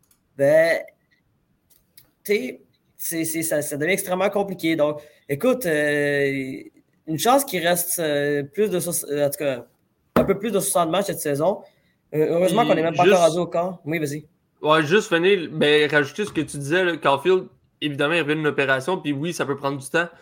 ça devient extrêmement compliqué. Donc, écoute, une chance qu'il reste en tout cas, un peu plus de 60 matchs cette saison. Heureusement qu'on n'est même pas encore rendu au camp. Oui, vas-y. Ouais, juste finir, rajouter ce que tu disais, là, Caulfield, évidemment, il revient d'une opération, puis oui, ça peut prendre du temps.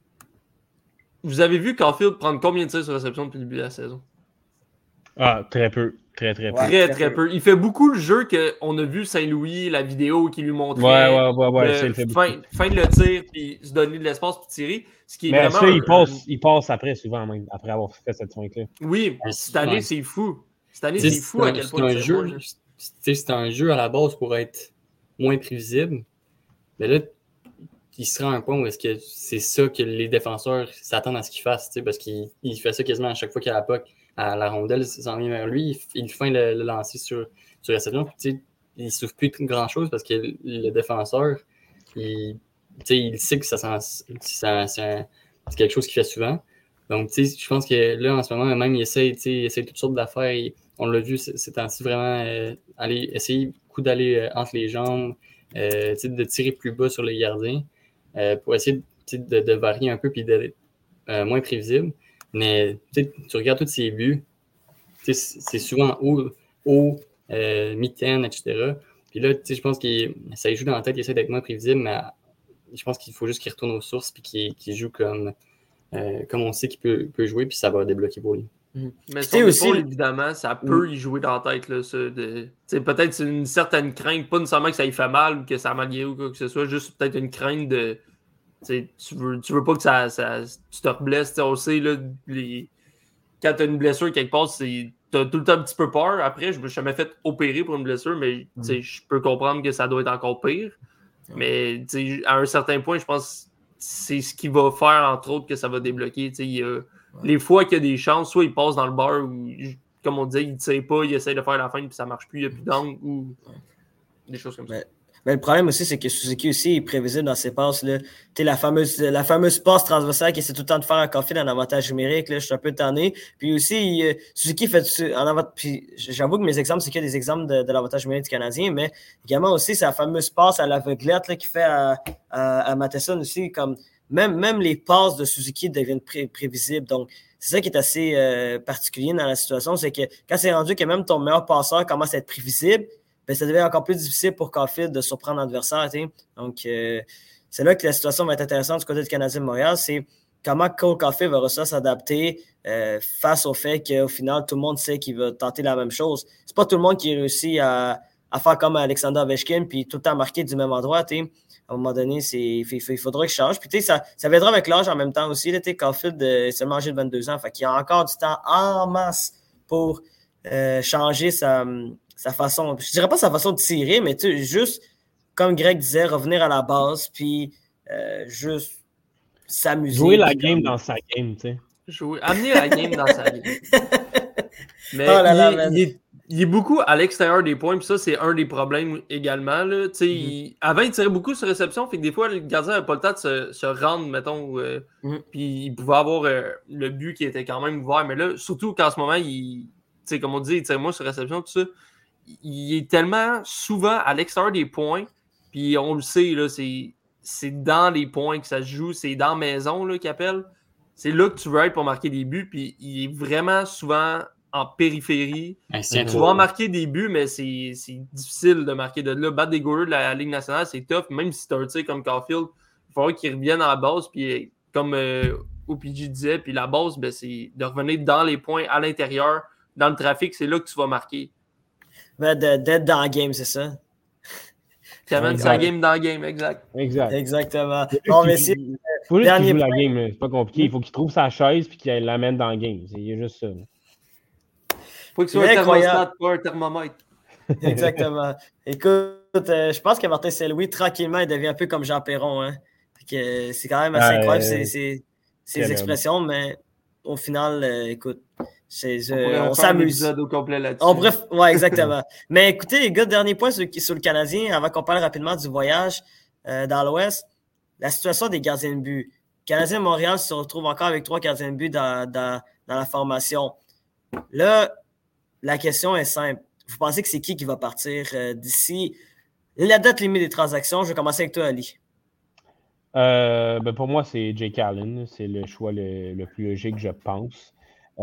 Vous avez vu Caulfield prendre combien de tirs sur réception depuis le début de la saison? Ah, très peu. Très peu. Très peu. Il fait beaucoup le jeu qu'on a vu Saint-Louis, la vidéo qui lui montrait. Ouais, ça, il fait fin de le tir, puis se donner de l'espace pour tirer. Ce qui est mais vraiment, ça, il passe après, souvent même, après avoir fait cette feinte-là. Oui, cette année, c'est fou. Cette année, c'est fou à quel point c'est un jeu à la base pour être moins prévisible. Mais là, il sera à un point où est-ce que c'est ça que les défenseurs s'attendent à ce qu'il fasse, parce qu'il fait ça quasiment à chaque fois qu'il y a la puck. À la rondelle s'en vient vers lui, il feint le lancer sur réception. Il ne souffre plus de grand-chose parce que le défenseur, il sait que c'est quelque chose qu'il fait souvent. Donc, je pense que là, en ce moment, même, il essaie toutes sortes d'affaires. On l'a vu, c'est temps-ci vraiment essayer beaucoup d'aller entre les jambes, de tirer plus bas sur les gardiens pour essayer de varier un peu et d'être moins prévisible. Mais tu regardes tous ses buts, c'est souvent haut, mitaine, etc. Puis là, je pense que ça joue dans la tête, il essaie d'être moins prévisible, mais je pense qu'il faut juste qu'il retourne aux sources et qu'il joue comme on sait qu'il peut jouer, puis ça va débloquer pour lui. Mais son épaule, évidemment, ça peut y jouer dans la tête. Là, peut-être c'est une certaine crainte, pas nécessairement que ça y fait mal ou que ça a mal guéri ou quoi que ce soit, juste peut-être une crainte de... Tu veux pas que tu te reblesses. On sait, là, quand tu as une blessure quelque part, tu as tout le temps un petit peu peur. Après, je me suis jamais fait opérer pour une blessure, mais je peux comprendre que ça doit être encore pire. Mais à un certain point, je pense c'est ce qui va faire, entre autres, que ça va débloquer. Les fois qu'il y a des chances, soit il passe dans le bar ou, comme on disait, il ne tire pas, il essaie de faire la fin puis ça ne marche plus, il n'y a plus d'angle ou des choses comme ça. Mais le problème aussi, c'est que Suzuki aussi est prévisible dans ses passes. Là. La fameuse passe transversale qu'il essaie tout le temps de faire à Caulfield en avantage numérique. Là, je suis un peu tanné. Puis aussi, Suzuki fait en avantage. Puis j'avoue que mes exemples, c'est que des exemples de l'avantage numérique du Canadien, mais également aussi, c'est la fameuse passe à l'aveuglette qu'il fait à Matheson aussi. Comme même les passes de Suzuki deviennent prévisibles. Donc, c'est ça qui est assez particulier dans la situation, c'est que quand c'est rendu que même ton meilleur passeur commence à être prévisible, ben, ça devient encore plus difficile pour Caulfield de surprendre l'adversaire. Donc, c'est là que la situation va être intéressante du côté du Canadien de Montréal. C'est comment Cole Caulfield va réussir à s'adapter face au fait qu'au final, tout le monde sait qu'il va tenter la même chose. C'est pas tout le monde qui réussit à faire comme Alexander Ovechkin puis tout le temps marquer du même endroit. À un moment donné, il faudra qu'il change. Puis ça viendra avec l'âge en même temps aussi. Caulfield est seulement âgé de 22 ans. Fait qu'il y a encore du temps en masse pour changer sa façon, je dirais pas sa façon de tirer, mais juste, comme Greg disait, revenir à la base, puis juste s'amuser. Jouer la game dans sa game, tu sais. Amener la game dans sa game. Mais il est beaucoup à l'extérieur des points, puis ça, c'est un des problèmes également. Là. Avant, il tirait beaucoup sur réception, fait que des fois, le gardien n'avait pas le temps de se rendre, mettons, puis il pouvait avoir le but qui était quand même ouvert, mais là, surtout qu'en ce moment, comme on dit, il tire moins sur réception, tout ça. Il est tellement souvent à l'extérieur des points, puis on le sait, là, c'est dans les points que ça se joue, c'est dans la maison qu'il appelle. C'est là que tu veux être pour marquer des buts, puis il est vraiment souvent en périphérie. Tu vas marquer des buts, mais c'est difficile de marquer de là. Battre des goalers de la Ligue nationale, c'est tough, même si tu as un tir comme Caulfield, il faudra qu'il revienne à la base, puis comme OPG disait, puis la base, ben, c'est de revenir dans les points, à l'intérieur, dans le trafic, c'est là que tu vas marquer. D'être dans le game, c'est ça? Tu amènes sa game dans le game, exact. Exactement. Bon, mais il faut juste qu'il joue la game, c'est pas compliqué. Il faut qu'il trouve sa chaise et qu'il l'amène dans le game. C'est juste ça. Faut qu'il soit un thermostat, pas un thermomètre. Exactement. Écoute, je pense que Martin Saint-Louis, tranquillement, il devient un peu comme Jean Perron. Hein? C'est quand même assez incroyable ces expressions, mais au final, écoute, on s'amuse. Au complet là-dessus. Ouais, exactement. Mais écoutez, les gars, dernier point sur le Canadien, avant qu'on parle rapidement du voyage dans l'Ouest, la situation des gardiens de but. Le Canadien de Montréal se retrouve encore avec 3 gardiens de but dans la formation. Là, la question est simple. Vous pensez que c'est qui va partir d'ici la date limite des transactions? Je vais commencer avec toi, Ali. Pour moi, c'est Jake Allen. C'est le choix le plus logique, je pense.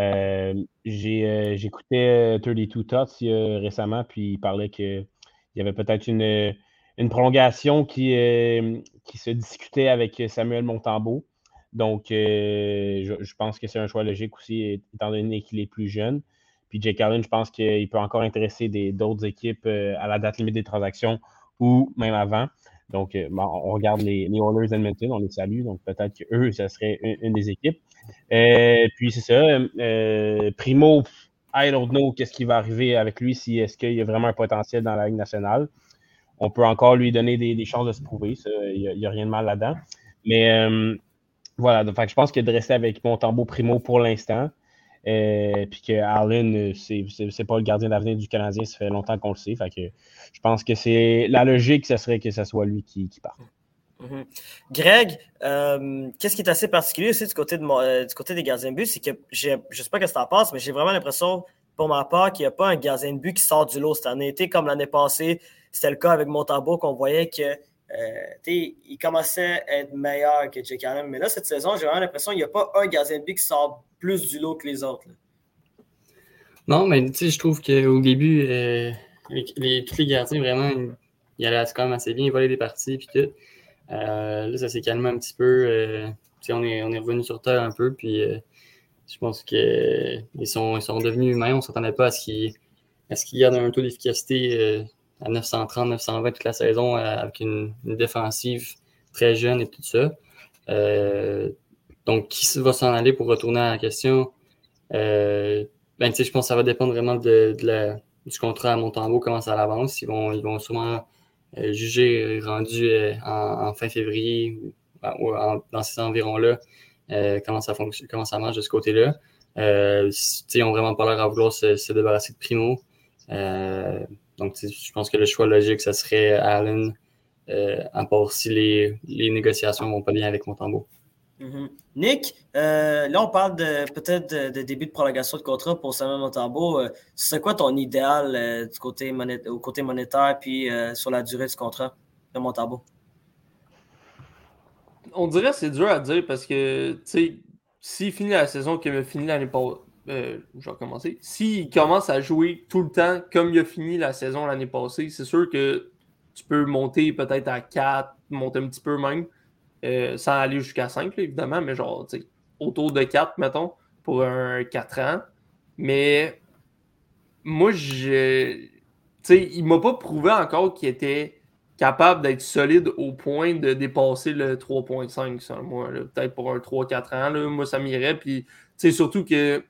J'écoutais 32 Thoughts récemment, puis il parlait qu'il y avait peut-être une prolongation qui se discutait avec Samuel Montembeault. Donc, je pense que c'est un choix logique aussi, étant donné qu'il est plus jeune. Puis Jake Allen, je pense qu'il peut encore intéresser d'autres équipes à la date limite des transactions ou même avant. Donc, on regarde les Oilers d'Edmonton, on les salue. Donc, peut-être qu'eux, ça serait une des équipes. Puis, c'est ça. Primo, I don't know qu'est-ce qui va arriver avec lui, est-ce qu'il y a vraiment un potentiel dans la Ligue nationale. On peut encore lui donner des chances de se prouver. Il n'y a rien de mal là-dedans. Mais voilà, donc, je pense qu'il de rester avec Montembeault Primo pour l'instant. Puis que Allen, c'est pas le gardien d'avenir du Canadien, ça fait longtemps qu'on le sait. Fait que je pense que c'est la logique, ce serait que ce soit lui qui parte. Mm-hmm. Greg, qu'est-ce qui est assez particulier aussi du côté des gardiens de but, c'est que je ne sais pas ce que tu en penses, mais j'ai vraiment l'impression, pour ma part, qu'il n'y a pas un gardien de but qui sort du lot cette année. Comme l'année passée, c'était le cas avec Montembeault, qu'on voyait que il commençait à être meilleur que Jake Allen. Mais là, cette saison, j'ai vraiment l'impression qu'il n'y a pas un gardien de but qui sort plus du lot que les autres. Là. Non, mais je trouve qu'au début, tous les gardiens, vraiment, ils allaient quand même assez bien, ils volaient des parties puis tout. Là, ça s'est calmé un petit peu. On est revenu sur terre un peu, puis je pense qu'ils sont devenus humains. On ne s'attendait pas à ce qu'ils gardent un taux d'efficacité à 930, 920 toute la saison avec une défensive très jeune et tout ça. Donc, qui va s'en aller pour retourner à la question? Je pense que ça va dépendre vraiment du contrat à Montembeault, comment ça avance. Ils vont sûrement juger rendu en fin février dans ces environs-là, comment ça marche de ce côté-là. Ils n'ont vraiment pas l'air à vouloir se débarrasser de Primo. Donc, je pense que le choix logique, ça serait Allen, à part si les négociations ne vont pas bien avec Montembeault. Mm-hmm. Nick, là, on parle peut-être de début de prolongation de contrat pour Samuel Montembeault. C'est quoi ton idéal du côté au côté monétaire puis sur la durée du contrat de Montembeault? On dirait que c'est dur à dire parce que, tu sais, s'il finit la saison qu'il a fini l'année passée, je vais recommencer. S'il commence à jouer tout le temps comme il a fini la saison l'année passée, c'est sûr que tu peux monter peut-être à 4, monter un petit peu même, sans aller jusqu'à 5, là, évidemment, mais genre, tu sais, autour de 4, mettons, pour un 4 ans. Mais moi, tu sais, il m'a pas prouvé encore qu'il était capable d'être solide au point de dépasser le 3.5, selon moi. Là. Peut-être pour un 3-4 ans, là, moi, ça m'irait. Puis, tu sais, surtout que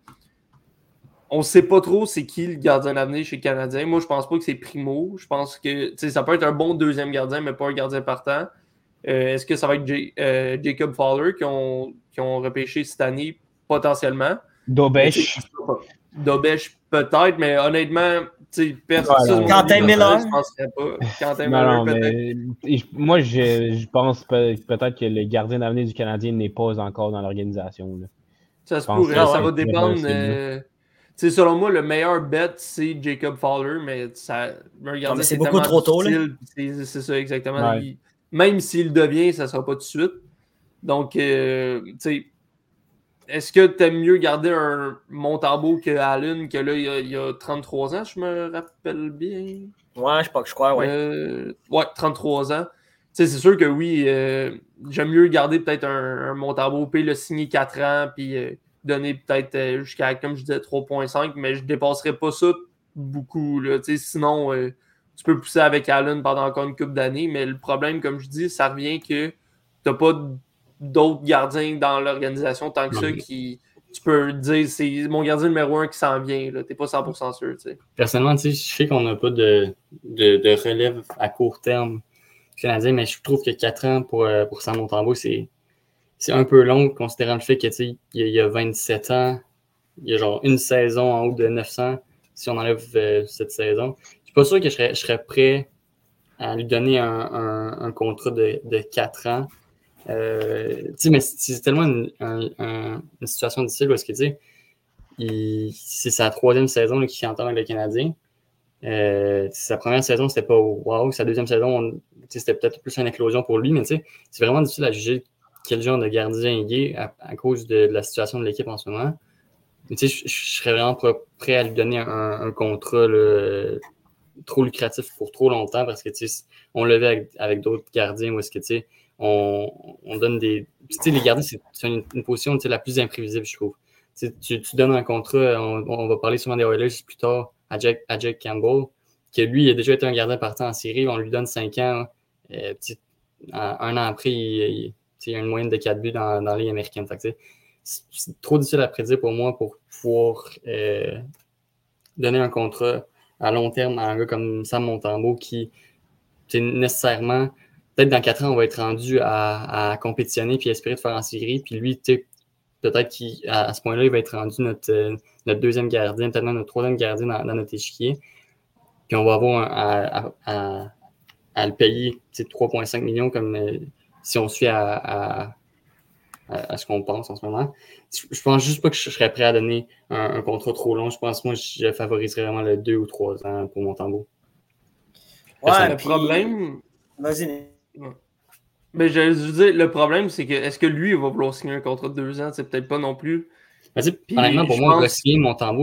on sait pas trop c'est qui le gardien d'avenir chez le Canadien. Moi, je pense pas que c'est Primo. Je pense que, tu sais, ça peut être un bon deuxième gardien, mais pas un gardien partant. Est-ce que ça va être Jacob Fowler qui ont repêché cette année, potentiellement? Dobesch. Dobesch, peut-être, mais honnêtement, tu sais, Quentin Miller. Je ne penserais pas. Quentin Non, Miller, peut-être. mais moi, je pense peut-être que le gardien d'avenir du Canadien n'est pas encore dans l'organisation. Là. Ça se pourrait, ça va dépendre. Selon moi, le meilleur bet, c'est Jacob Fowler, mais c'est beaucoup trop tôt. C'est ça, exactement. Ouais. Même s'il le devient, ça ne sera pas tout de suite. Donc, tu sais, est-ce que tu aimes mieux garder un Montembeault que Allen, que là, il y a 33 ans, je me rappelle bien? Ouais, je crois, ouais. Ouais, 33 ans. Tu sais, c'est sûr que oui, j'aime mieux garder peut-être un Montembeault, puis le signer 4 ans, puis donner peut-être jusqu'à, comme je disais, 3.5, mais je ne dépasserai pas ça beaucoup. Là. Tu sais, sinon, tu peux pousser avec Allen pendant encore une couple d'années, mais le problème, comme je dis, ça revient que tu n'as pas d'autres gardiens dans l'organisation tant que ça qui, tu peux dire, c'est mon gardien numéro 1 qui s'en vient. Tu n'es pas 100% sûr. T'sais. Personnellement, je sais qu'on n'a pas de relève à court terme canadien, mais je trouve que 4 ans pour Sam Montembeault, c'est un peu long, considérant le fait qu'il y a 27 ans, il y a genre une saison en haut de 900, si on enlève cette saison. Je suis pas sûr que je serais prêt à lui donner un contrat de 4 ans. Mais c'est tellement une situation difficile parce que c'est sa 3e saison qu'il entend avec le Canadien. Sa première saison, c'était pas wow. Sa deuxième saison, c'était peut-être plus une éclosion pour lui, mais c'est vraiment difficile à juger quel genre de gardien il est à cause de la situation de l'équipe en ce moment. Je serais vraiment pas prêt à lui donner un contrat trop lucratif pour trop longtemps parce que on le fait avec d'autres gardiens où est-ce que on donne des. Les gardiens, c'est une position la plus imprévisible, je trouve. Tu donnes un contrat, on va parler souvent des Oilers plus tard à Jack Campbell, que lui, il a déjà été un gardien partant en série, on lui donne 5 ans. Un an après, il y a une moyenne de 4 buts dans la Ligue américaine. C'est trop difficile à prédire pour moi pour pouvoir donner un contrat à long terme à un gars comme Sam Montembeault qui, nécessairement, peut-être dans 4 ans, on va être rendu à compétitionner puis espérer de faire en série. Puis lui, peut-être qu'à ce point-là, il va être rendu notre deuxième gardien, peut-être même notre 3e gardien dans notre échiquier. Puis on va avoir à le payer 3,5 millions comme si on suit à ce qu'on pense en ce moment. Je pense juste pas que je serais prêt à donner un contrat trop long. Je pense que moi, je favoriserais vraiment le 2 ou 3 ans pour Montembeault. Ouais, le problème... Vas-y. Mais je veux dire, le problème, c'est que est-ce que lui, il va vouloir signer un contrat de 2 ans? C'est peut-être pas non plus. Honnêtement, pour moi, signer Montembeault,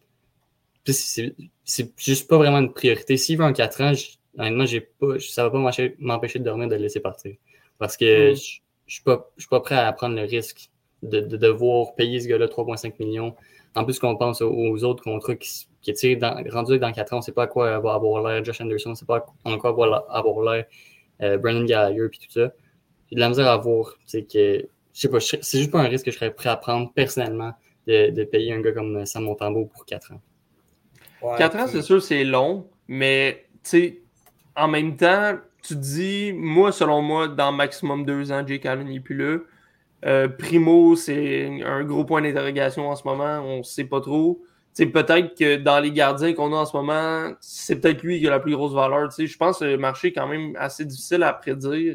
c'est juste pas vraiment une priorité. S'il veut un 4 ans, honnêtement, ça va pas m'empêcher de dormir de le laisser partir. Parce que je suis pas prêt à prendre le risque de devoir payer ce gars-là 3,5 millions. En plus, qu'on pense aux autres contrats qui rendus dans 4 ans, on ne sait pas à quoi va avoir l'air Josh Anderson, on ne sait pas à quoi va avoir l'air Brendan Gallagher puis tout ça. J'ai de la misère à voir que je sais pas, c'est juste pas un risque que je serais prêt à prendre personnellement de payer un gars comme Sam Montembeault pour 4 ans. Ouais, 4 ans, c'est sûr, c'est long, mais en même temps, tu te dis, moi, selon moi, dans maximum 2 ans, Jake Allen n'est plus là. Primo, c'est un gros point d'interrogation en ce moment. On ne sait pas trop. Peut-être que dans les gardiens qu'on a en ce moment, c'est peut-être lui qui a la plus grosse valeur. Je pense que le marché est quand même assez difficile à prédire.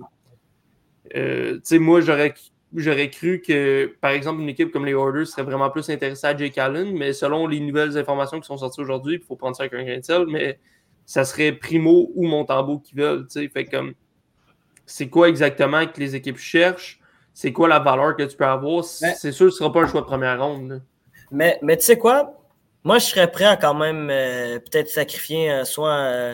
Moi, j'aurais cru que, par exemple, une équipe comme les Oilers serait vraiment plus intéressée à Jake Allen, mais selon les nouvelles informations qui sont sorties aujourd'hui, il faut prendre ça avec un grain de sel, mais ça serait Primo ou Montembeault qui veulent. Fait comme, c'est quoi exactement que les équipes cherchent? C'est quoi la valeur que tu peux avoir? C'est sûr que ce ne sera pas un choix de première ronde. Là. Mais tu sais quoi? Moi, je serais prêt à quand même peut-être sacrifier soit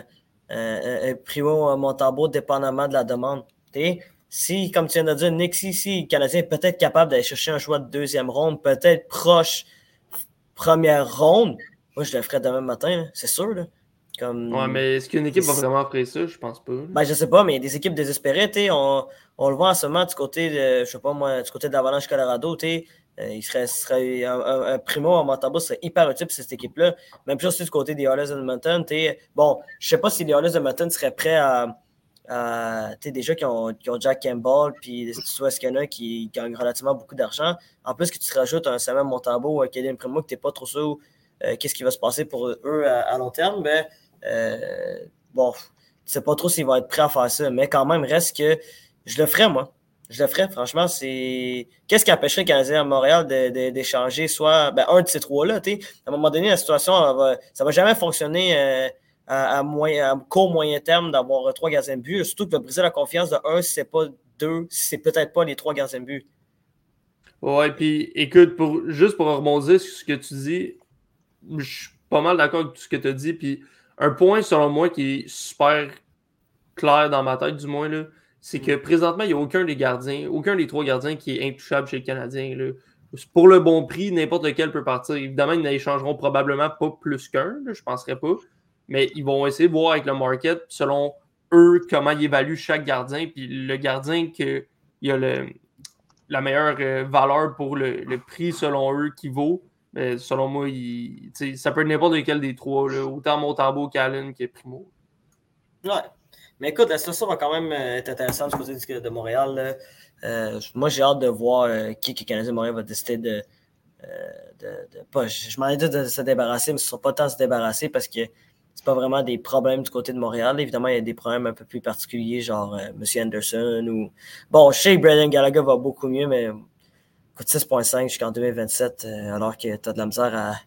Primo Montembeault, dépendamment de la demande. Si, comme tu viens de dire, Nick, si le Canadien est peut-être capable d'aller chercher un choix de deuxième ronde, peut-être proche première ronde, moi, je le ferais demain matin, là, c'est sûr. Là. Ouais, mais est-ce qu'une équipe va vraiment après ça? Je pense pas. Ben, je sais pas, mais il y a des équipes désespérées, on le voit en ce moment du côté de, je sais pas moi, du côté de l'Avalanche Colorado, il serait un Primo en Montembeault serait hyper utile pour cette équipe-là. Même chose du côté des Oilers d'Edmonton. Bon, je sais pas si les Oilers d'Edmonton seraient prêts déjà qui ont Jack Campbell, puis tu vois ce qu'il y en a qui gagnent relativement beaucoup d'argent. En plus que tu te rajoutes un Samuel Montembeault ou un Kaden Primo que tu n'es pas trop sûr qu'est-ce qui va se passer pour eux à long terme, mais bon, tu sais pas trop s'ils vont être prêts à faire ça, mais quand même, reste que je le ferais, moi. Je le ferais, franchement, c'est... Qu'est-ce qui empêcherait le Canadien à Montréal d'échanger soit un de ces trois-là, tu sais? À un moment donné, la situation, ça va jamais fonctionner à court, moyen terme d'avoir 3 gardiens de but, surtout que tu vas briser la confiance de 1 si c'est pas 2, si c'est peut-être pas les 3 gardiens de but. Ouais, puis écoute, juste pour rebondir sur ce que tu dis, je suis pas mal d'accord avec tout ce que tu as dit, puis un point selon moi qui est super clair dans ma tête du moins, là, c'est que présentement, il n'y a aucun des 3 gardiens qui est intouchable chez le Canadien. Là. Pour le bon prix, n'importe lequel peut partir. Évidemment, ils n'échangeront probablement pas plus qu'un, là, je ne penserais pas, mais ils vont essayer de voir avec le market, selon eux, comment ils évaluent chaque gardien, puis le gardien qui a la meilleure valeur pour le prix selon eux qui vaut. Mais selon moi, ça peut être n'importe lequel des 3, là, autant Montembeault qu'Allen que Primo. Ouais. Mais écoute, la situation va quand même être intéressante du côté de Montréal. Moi, j'ai hâte de voir qui le Canadien de Montréal va décider de pas. Je m'en ai dit de se débarrasser, mais ce ne sera pas tant se débarrasser parce que c'est pas vraiment des problèmes du côté de Montréal. Évidemment, il y a des problèmes un peu plus particuliers, genre M. Anderson ou. Bon, je sais que Brendan Gallagher va beaucoup mieux, mais coûte 6,5 jusqu'en 2027, alors que tu as de la misère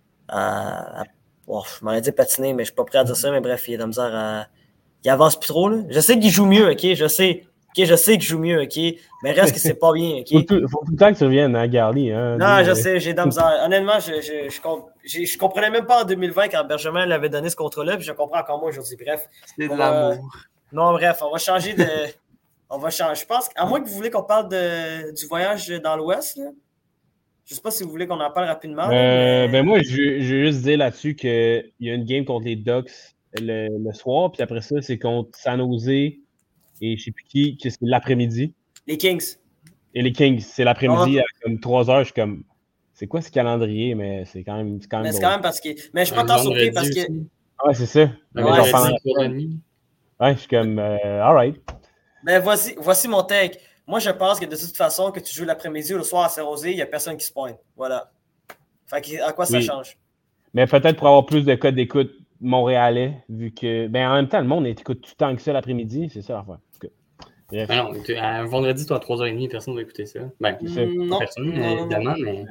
bon, je m'en ai dit patiner, mais je ne suis pas prêt à dire ça, mais bref, il y a de la misère il avance plus trop, là. Je sais qu'il joue mieux, OK? Je sais qu'il joue mieux, OK? Mais reste que c'est pas bien, OK? Faut tout le temps que tu reviennes, hein, Garly. Hein, non, je sais, j'ai de la misère. Honnêtement, je comprenais même pas en 2020 quand Benjamin l'avait donné ce contrat-là, puis je comprends encore moins aujourd'hui. Bref. C'est de l'amour. Non, bref, on va changer de... Je pense, à moins que vous voulez qu'on parle du voyage dans l'Ouest, là. Je sais pas si vous voulez qu'on en parle rapidement. Ben moi, je veux juste dire là-dessus qu'il y a une game contre les Ducks le soir, puis après ça, c'est contre San Jose et je ne sais plus qui, que c'est l'après-midi. Les Kings. Et les Kings, c'est l'après-midi à comme 3 heures. Je suis comme, c'est quoi ce calendrier? Mais c'est quand même. Mais c'est quand même parce que. Mais je suis pas tant surpris parce que. Ouais, c'est ça. Ouais, je suis comme, all right. Mais voici mon take. Moi, je pense que de toute façon, que tu joues l'après-midi ou le soir à Saint-Rosé, il n'y a personne qui se pointe. Voilà. Fait que, à quoi ça change? Mais peut-être pour avoir plus de codes d'écoute montréalais, vu que. Ben, en même temps, le monde écoute tout le temps que ça l'après-midi, c'est ça l'affaire. Ben non, un vendredi, toi, à 3h30, personne ne va écouter ça. Ben, non, personne, évidemment, mais.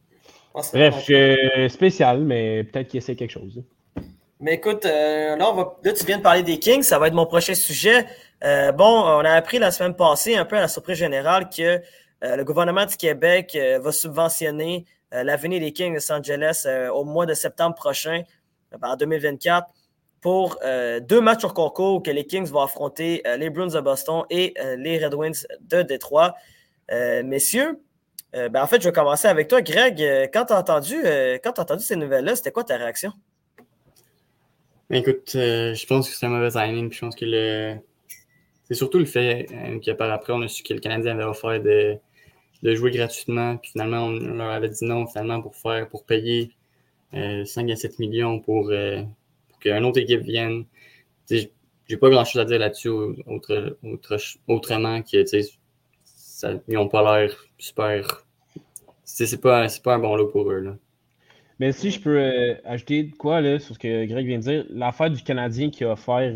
Bref, spécial, mais peut-être qu'il essaie quelque chose. Mais écoute, là, tu viens de parler des Kings, ça va être mon prochain sujet. On a appris la semaine passée, un peu à la surprise générale, que le gouvernement du Québec va subventionner l'avenir des Kings de Los Angeles au mois de septembre prochain, en 2024, pour 2 matchs sur concours que les Kings vont affronter les Bruins de Boston et les Red Wings de Détroit. Messieurs, en fait, je vais commencer avec toi, Greg. Quand tu as entendu ces nouvelles-là, c'était quoi ta réaction? Écoute, je pense que c'est un mauvais timing. Puis je pense que c'est surtout le fait que par après, on a su que le Canadien avait offert de jouer gratuitement. Puis finalement, on leur avait dit non finalement pour payer 5 à 7 millions pour qu'une autre équipe vienne. Je j'ai pas grand-chose à dire là-dessus autrement que, tu sais, ils n'ont pas l'air super... C'est pas un bon lot pour eux, là. Mais si je peux ajouter de quoi là, sur ce que Greg vient de dire, l'affaire du Canadien qui a offert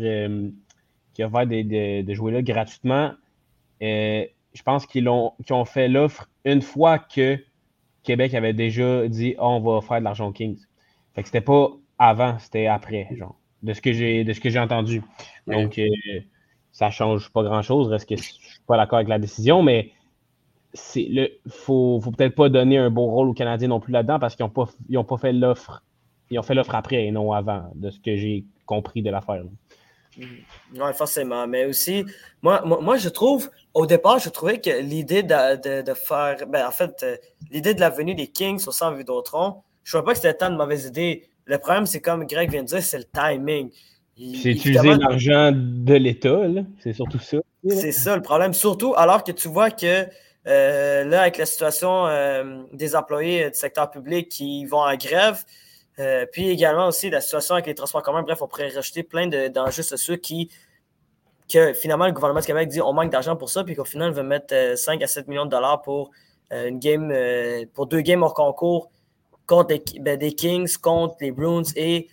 de jouer là gratuitement, je pense qu'ils ont fait l'offre une fois que Québec avait déjà dit on va faire de l'argent aux Kings. Fait que c'était pas avant, c'était après, genre, de ce que j'ai entendu. Donc ça change pas grand-chose, reste que je suis pas d'accord avec la décision, mais faut peut-être pas donner un bon rôle aux Canadiens non plus là-dedans parce qu'ils ont pas fait l'offre. Ils ont fait l'offre après et non avant, de ce que j'ai compris de l'affaire. Oui, forcément. Mais aussi, moi, je trouve, au départ, je trouvais que l'idée de faire. En fait, l'idée de la venue des Kings au Centre Vidéotron, je ne trouvais pas que c'était tant de mauvaise idée. Le problème, c'est comme Greg vient de dire, c'est le timing. C'est utiliser l'argent de l'État, là. C'est surtout ça. C'est ça le problème. Surtout alors que tu vois que là, avec la situation des employés du secteur public qui vont en grève, puis également aussi la situation avec les transports communs, bref, on pourrait rajouter plein d'enjeux sociaux que finalement le gouvernement du Québec dit on manque d'argent pour ça, puis qu'au final, on veut mettre 5 à 7 millions de dollars pour une game, pour 2 games hors concours contre des Kings, contre les Bruins et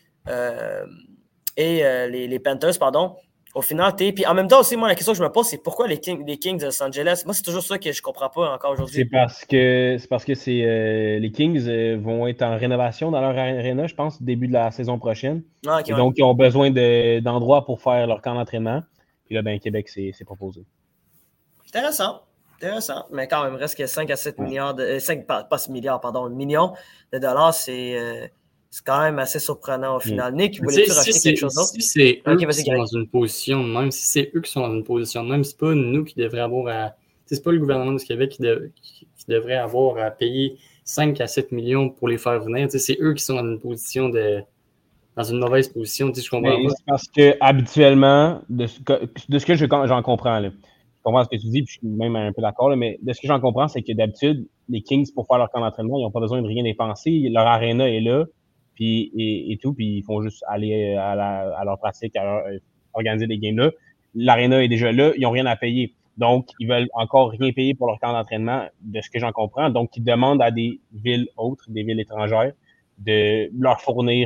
les Panthers, pardon. Au final, puis en même temps aussi, moi, la question que je me pose, c'est pourquoi les Kings de Los Angeles? Moi, c'est toujours ça que je ne comprends pas encore aujourd'hui. C'est parce que les Kings vont être en rénovation dans leur aréna, je pense, au début de la saison prochaine. Okay, donc, ils ont besoin d'endroits pour faire leur camp d'entraînement. Puis là, Québec s'est proposé. Intéressant. Mais quand même, reste que 5 à 7 milliards millions de dollars, c'est quand même assez surprenant au final. Nick, voulais-tu rajouter quelque chose d'autre? Si c'est eux qui sont dans une position de même, si c'est eux qui sont dans une position de même, c'est pas nous qui devrions avoir à... C'est pas le gouvernement du Québec qui devrait avoir à payer 5 à 7 millions pour les faire venir. C'est eux qui sont dans une position dans une mauvaise position. Je comprends pas. C'est parce que habituellement, de ce que j'en comprends, là, je comprends ce que tu dis, puis je suis même un peu d'accord, là, mais de ce que j'en comprends, c'est que d'habitude, les Kings, pour faire leur camp d'entraînement, ils n'ont pas besoin de rien dépenser. Leur aréna est là. Puis, et tout, puis ils font juste aller à leur pratique, organiser des games là. L'aréna est déjà là, ils n'ont rien à payer. Donc, ils veulent encore rien payer pour leur camp d'entraînement, de ce que j'en comprends. Donc, ils demandent à des villes autres, des villes étrangères, de leur fournir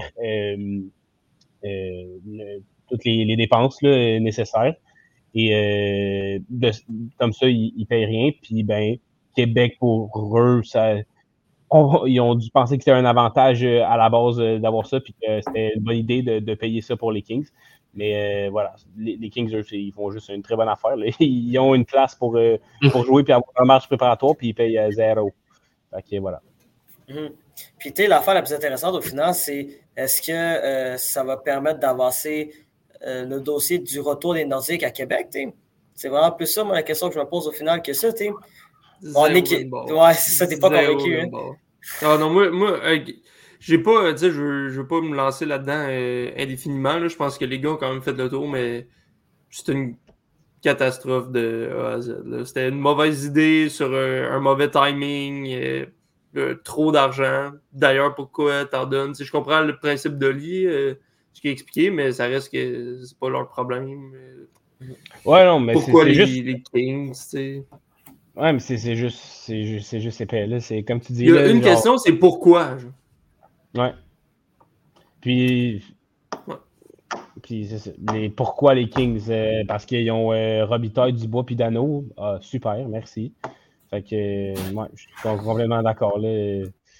toutes les dépenses là, nécessaires. Et comme ça, ils payent rien. Puis, Québec, pour eux, ils ont dû penser que c'était un avantage à la base d'avoir ça, puis que c'était une bonne idée de payer ça pour les Kings. Mais voilà, les Kings, eux, ils font juste une très bonne affaire. Là. Ils ont une place pour jouer puis avoir un match préparatoire, puis ils payent 0. Fait que voilà. Mm-hmm. Puis, tu sais, l'affaire la plus intéressante au final, c'est est-ce que ça va permettre d'avancer le dossier du retour des Nordiques à Québec? T'sais? C'est vraiment plus ça, moi, la question que je me pose au final que ça, tu sais. Ouais, c'est ça, t'es pas convaincu. Hein? Ah non, moi j'ai pas, je veux pas me lancer là-dedans indéfiniment. Là. Je pense que les gars ont quand même fait le tour, mais c'est une catastrophe de A à Z. Là. C'était une mauvaise idée sur un mauvais timing, trop d'argent. D'ailleurs, pourquoi t'en donnes? Je comprends le principe d'Oli, ce qu'il a expliqué, mais ça reste que c'est pas leur problème. Ouais, non, mais pourquoi c'est les Kings, tu sais? Ouais, mais c'est juste épais, là. C'est comme tu dis. Il y a une question, c'est pourquoi. Ouais. Puis c'est ça. Pourquoi les Kings? Parce qu'ils ont Robitaille, Dubois puis Dano. Ah, super, merci. Fait que, je suis complètement d'accord, là.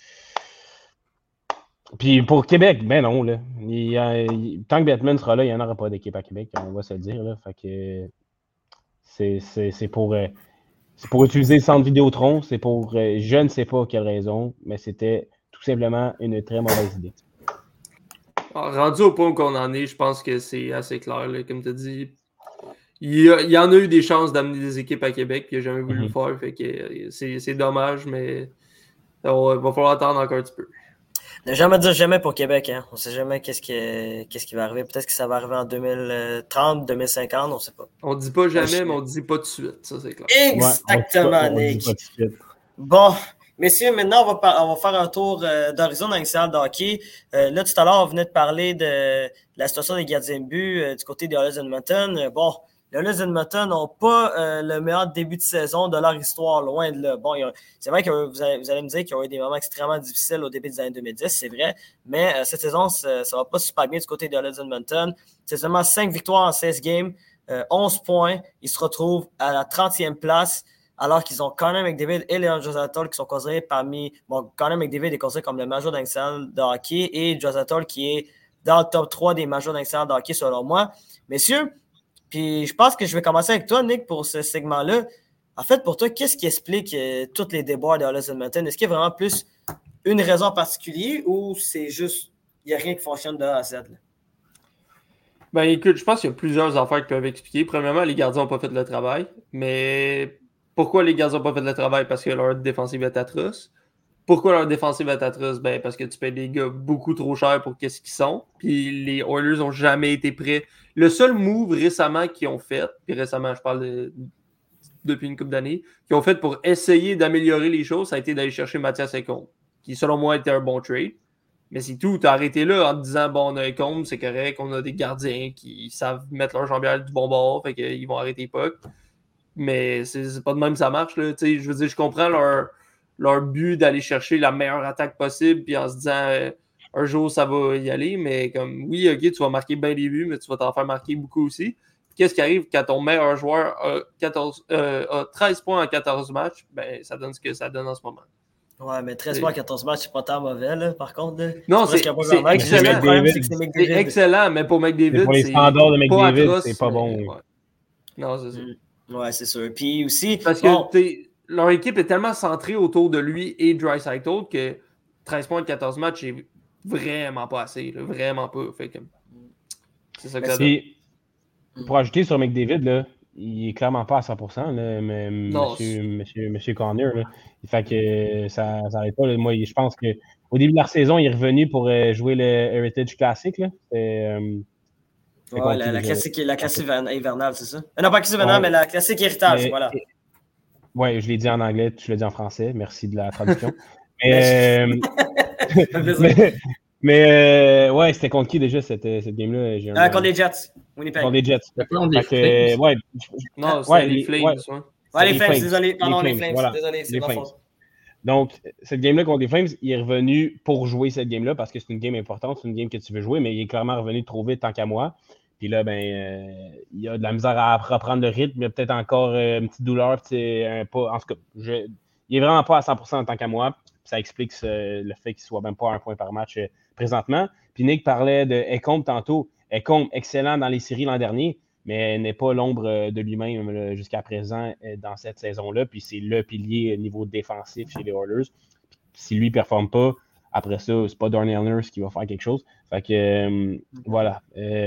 Puis pour Québec, non, là. Tant que Bettman sera là, il n'y en aura pas d'équipe à Québec, on va se le dire, là. Fait que c'est pour utiliser le centre Vidéotron, c'est pour je ne sais pas quelle raison, mais c'était tout simplement une très mauvaise idée. Rendu au point qu'on en est, je pense que c'est assez clair, là, comme tu as dit. Il y en a eu des chances d'amener des équipes à Québec, puis il n'a jamais voulu le faire, fait que c'est dommage, mais il va falloir attendre encore un petit peu. Ne jamais dire jamais pour Québec, hein. On ne sait jamais qu'est-ce qui va arriver. Peut-être que ça va arriver en 2030, 2050, on ne sait pas. On ne dit pas jamais, mais on ne dit pas tout de suite, ça c'est clair. Exactement, Nick. Bon, Messieurs, maintenant, on va faire un tour d'horizon dans l'Institut de hockey. Là, tout à l'heure, on venait de parler de la situation des gardiens de but du côté des Oilers d'Edmonton. Bon, les Oilers d'Edmonton n'ont pas le meilleur début de saison de leur histoire, loin de là. Bon, c'est vrai que vous allez me dire qu'ils ont eu des moments extrêmement difficiles au début des années 2010, c'est vrai, mais cette saison, ça ne va pas super bien du côté des Oilers d'Edmonton. C'est seulement 5 victoires en 16 games, 11 points. Ils se retrouvent à la 30e place, alors qu'ils ont Connor McDavid et Leon Draisaitl qui sont considérés parmi... Bon, Connor McDavid est considéré comme le major d'Institut de hockey et Draisaitl qui est dans le top 3 des majors d'Institut de hockey, selon moi. Messieurs, puis je pense que je vais commencer avec toi, Nick, pour ce segment-là. En fait, pour toi, qu'est-ce qui explique tous les déboires de Oilers Edmonton? Est-ce qu'il y a vraiment plus une raison particulière ou c'est juste, il n'y a rien qui fonctionne de A à Z? Là? Ben écoute, je pense qu'il y a plusieurs affaires qui peuvent expliquer. Premièrement, les gardiens n'ont pas fait le travail. Mais pourquoi les gardiens n'ont pas fait le travail? Parce que leur défensive est atroce. Pourquoi leur défensive est atroce? Ben parce que tu payes des gars beaucoup trop cher pour qu'est-ce qu'ils sont. Puis les Oilers n'ont jamais été prêts. Le seul move récemment qu'ils ont fait, puis récemment, je parle depuis une couple d'années, qu'ils ont fait pour essayer d'améliorer les choses, ça a été d'aller chercher Mathias Ekholm, qui selon moi était un bon trade. Mais c'est tout. Tu as arrêté là en te disant, bon, on a Ekholm, c'est correct, on a des gardiens qui savent mettre leur jambière du bon bord, fait qu'ils vont arrêter puck. Mais c'est pas de même que ça marche. Là. Je veux dire, je comprends leur but d'aller chercher la meilleure attaque possible, puis en se disant un jour ça va y aller, mais comme oui, ok, tu vas marquer bien des buts, mais tu vas t'en faire marquer beaucoup aussi. Puis, qu'est-ce qui arrive quand ton meilleur joueur a 13 points en 14 matchs? Ben, ça donne ce que ça donne en ce moment. Ouais, mais 13 points en 14 matchs, c'est pas tant mauvais, là, par contre. Là. Non, c'est excellent. Le problème, c'est que c'est McDavid. C'est excellent, mais pour McDavid, pour les standards de McDavid, atroce, c'est pas bon. Ouais. Non, c'est ça. Ouais, c'est sûr. Puis aussi... Parce que leur équipe est tellement centrée autour de lui et Draisaitl que 13 points de 14 matchs, c'est vraiment pas assez. Là, vraiment pas. Fait que c'est ça que ça donne. Pour ajouter sur McDavid, là, il est clairement pas à 100%, là, mais monsieur Connor. Là. Fait que ça n'arrête pas. Là. Moi, je pense qu'au début de la saison, il est revenu pour jouer le Heritage Classic. Là. Ouais, la classique hivernale, c'est ça? Non, pas classique hivernale, mais la classique héritage, voilà. Oui, je l'ai dit en anglais, tu l'as dit en français. Merci de la traduction. mais ouais, c'était contre qui déjà cette game-là? Contre les Jets. Winnipeg. Contre les Jets. Non, c'est les Flames. Ouais, les Flames, désolé. Pardon, les Flames. Voilà. Désolé, c'est ma faute. Donc, cette game-là contre les Flames, il est revenu pour jouer cette game-là parce que c'est une game importante, c'est une game que tu veux jouer, mais il est clairement revenu trop vite tant qu'à moi. Puis là, il a de la misère à reprendre le rythme. Il y a peut-être encore une petite douleur. En tout cas, il est vraiment pas à 100% en tant qu'à moi. Ça explique le fait qu'il soit même pas à 1 point par match présentement. Puis Nick parlait de Ekholm tantôt. Ekholm, excellent dans les séries l'an dernier, mais n'est pas l'ombre de lui-même jusqu'à présent dans cette saison-là. Puis c'est le pilier niveau défensif chez les Oilers. Puis, si lui ne performe pas, après ça, c'est pas Darnell Nurse qui va faire quelque chose. Fait que, voilà.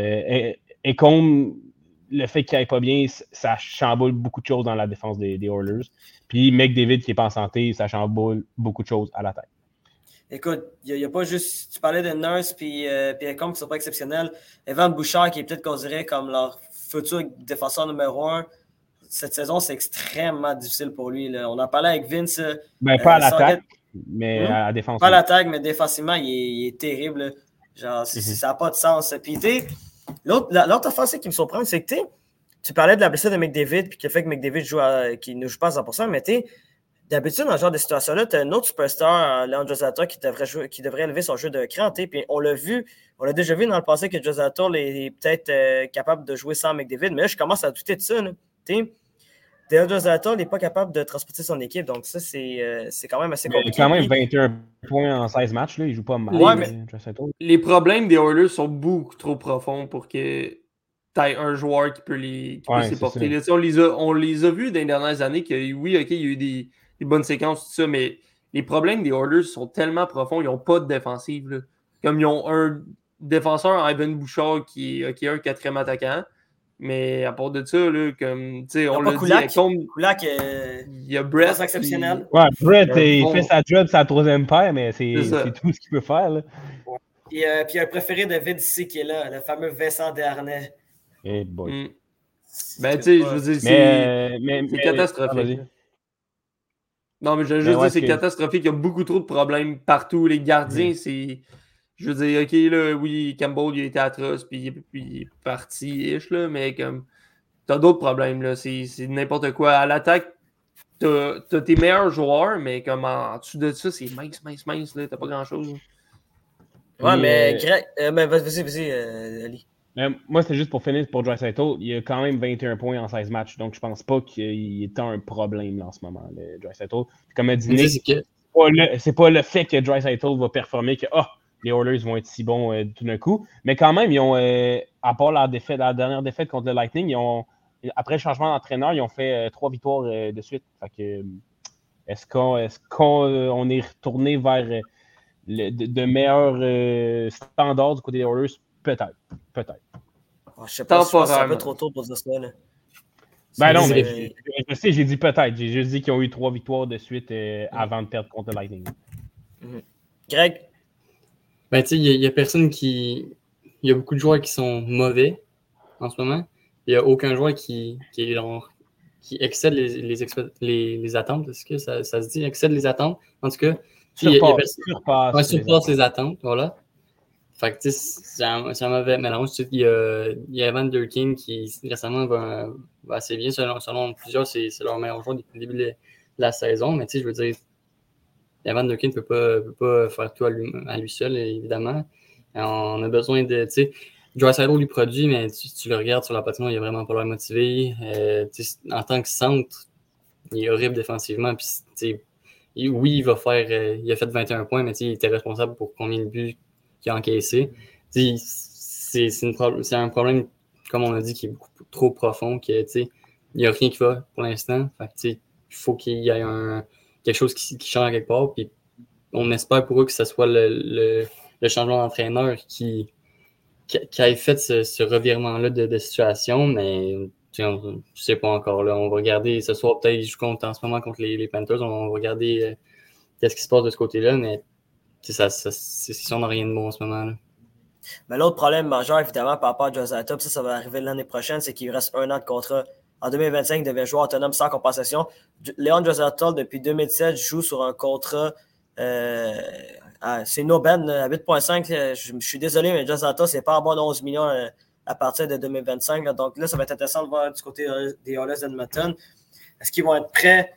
Ekholm, le fait qu'il n'aille pas bien, ça chamboule beaucoup de choses dans la défense des Oilers. Puis McDavid qui n'est pas en santé, ça chamboule beaucoup de choses à l'attaque. Écoute, il n'y a pas juste... Tu parlais de Nurse puis Ekholm qui ne sont pas exceptionnels. Evan Bouchard qui est peut-être considéré comme leur futur défenseur numéro 1. Cette saison, c'est extrêmement difficile pour lui. Là. On en parlait avec Vince. Pas à l'attaque, mais à la défense. Pas à l'attaque, mais défensivement, il est terrible. Là. Genre, ça n'a pas de sens. Puis, l'autre affaire qui me surprend, c'est que tu parlais de la blessure de McDavid puis le fait que McDavid qui ne joue pas à 100%, mais d'habitude, dans ce genre de situation-là, tu as un autre superstar, Leon Draisaitl, qui devrait élever son jeu de cran. Puis on l'a déjà vu dans le passé que Draisaitl est peut-être capable de jouer sans McDavid, mais là, je commence à douter de ça. Leon Draisaitl n'est pas capable de transporter son équipe, donc ça, c'est quand même assez compliqué. Il a quand même 21 points en 16 matchs, là. Il ne joue pas mal. Ouais, mais les problèmes des Oilers sont beaucoup trop profonds pour que tu aies un joueur qui peut les porter. Là, on les a vus dans les dernières années que oui, OK, il y a eu des bonnes séquences, tout ça, mais les problèmes des Oilers sont tellement profonds, ils n'ont pas de défensive. Là. Comme ils ont un défenseur, Evan Bouchard, qui est un 4e attaquant, mais à part de ça, là, comme, on l'a dit, Kulak, il y a Brett. C'est exceptionnel. Ouais, Brett, il fait sa job, sa 3e paire, mais c'est tout ce qu'il peut faire. Là. Puis il y a un préféré de Vince ici qui est là, le fameux Vincent Desharnais. Hey boy. Ben, tu sais, je veux dire, c'est catastrophique. Non, mais je veux juste dire, c'est catastrophique. Il y a beaucoup trop de problèmes partout. Les gardiens, c'est... Je veux dire, OK, là, oui, Campbell, il a été atroce, puis il est parti-ish, là, mais comme... T'as d'autres problèmes, là. C'est n'importe quoi. À l'attaque, t'as tes meilleurs joueurs, mais comme en dessous de ça, c'est mince, là. T'as pas grand-chose. Ouais, mais Greg... vas-y, Ali. Moi, c'était juste pour finir pour Draisaitl. Il a quand même 21 points en 16 matchs, donc je pense pas qu'il est un problème là, en ce moment, le Draisaitl. Comme a dit Nick, c'est pas le fait que Draisaitl va performer que les Oilers vont être si bons tout d'un coup. Mais quand même, ils ont, à part la dernière défaite contre le Lightning, après le changement d'entraîneur, ils ont fait 3 victoires de suite. Fait que, est-ce qu'on est retourné vers de meilleurs standards du côté des Oilers? Peut-être. Je sais pas, je pense que c'est un peu trop tôt pour dire ça. Là. Ben non, mais je sais, j'ai dit peut-être. J'ai juste dit qu'ils ont eu 3 victoires de suite avant de perdre contre le Lightning. Greg? Ben, tu sais, il y a personne qui... Il y a beaucoup de joueurs qui sont mauvais en ce moment. Il n'y a aucun joueur qui excède les attentes. Est-ce que ça se dit? Excède les attentes. En tout cas, surpasse les attentes. Voilà. Fait que, tu sais, c'est un mauvais mélange. Il y a Evander Kane qui récemment va assez bien. Selon plusieurs, c'est leur meilleur joueur depuis le début de la saison. Mais tu sais, je veux dire, Evander Kane ne peut pas faire tout à lui seul, évidemment. On a besoin de. Tu sais, Draisaitl lui produit, mais tu le regardes sur la patinoire, il n'a vraiment pas l'air motivé. En tant que centre, il est horrible défensivement. Puis, oui, il a fait 21 points, mais il était responsable pour combien de buts qu'il a encaissé. C'est un problème, comme on a dit, qui est beaucoup trop profond. Il n'y a rien qui va pour l'instant. Il faut qu'il y ait quelque chose qui change quelque part. Puis on espère pour eux que ce soit le changement d'entraîneur qui ait fait ce revirement-là de situation, mais je ne sais pas encore. Là. On va regarder ce soir, peut-être, je compte en ce moment contre les Panthers. On va regarder qu'est-ce qui se passe de ce côté-là, mais on n'a rien de bon en ce moment. Là. Mais l'autre problème majeur, évidemment, par rapport à Draisaitl, ça va arriver l'année prochaine, c'est qu'il lui reste 1 an de contrat. En 2025, il devait jouer autonome sans compensation. Leon Draisaitl, depuis 2017, joue sur un contrat. C'est no ben à 8,5. Je suis désolé, mais Draisaitl, c'est pas en bas de 11 millions à partir de 2025. Là. Donc là, ça va être intéressant de voir du côté des Oilers d'Edmonton. Est-ce qu'ils vont être prêts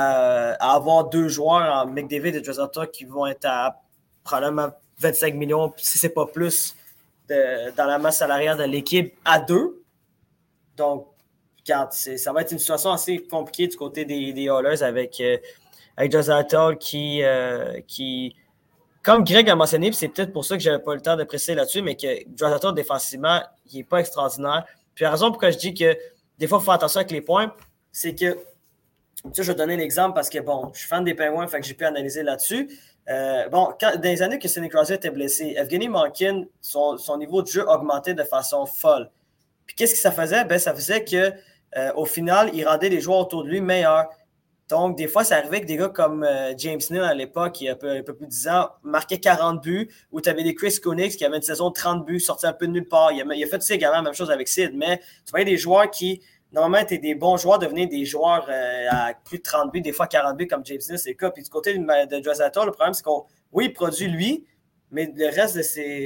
à avoir 2 joueurs, McDavid et Draisaitl, qui vont être à probablement 25 millions, si ce n'est pas plus, dans la masse salariale de l'équipe à 2. Donc, ça va être une situation assez compliquée du côté des Oilers avec Draisaitl qui, comme Greg a mentionné, puis c'est peut-être pour ça que je n'avais pas le temps de préciser là-dessus, mais que Draisaitl, défensivement, il n'est pas extraordinaire. Puis la raison pourquoi je dis que des fois, il faut faire attention avec les points, c'est que, je vais donner l'exemple parce que, je suis fan des Penguins, fait que j'ai pu analyser là-dessus. Dans les années que Sidney Crosby était blessé, Evgeny Malkin, son niveau de jeu augmentait de façon folle. Puis qu'est-ce que ça faisait? Ça faisait qu'au final, il rendait les joueurs autour de lui meilleurs. Donc, des fois, ça arrivait que des gars comme James Neal à l'époque, il y a un peu plus de 10 ans, marquaient 40 buts, ou tu avais des Chris Konix qui avaient une saison de 30 buts, sorti un peu de nulle part. Il a fait également la même chose avec Sid, mais tu voyais des joueurs qui, normalement, étaient des bons joueurs, devenaient des joueurs à plus de 30 buts, des fois 40 buts comme James Neal, c'est le cas. Puis du côté de Draisaitl, le problème, c'est il produit lui, mais le reste de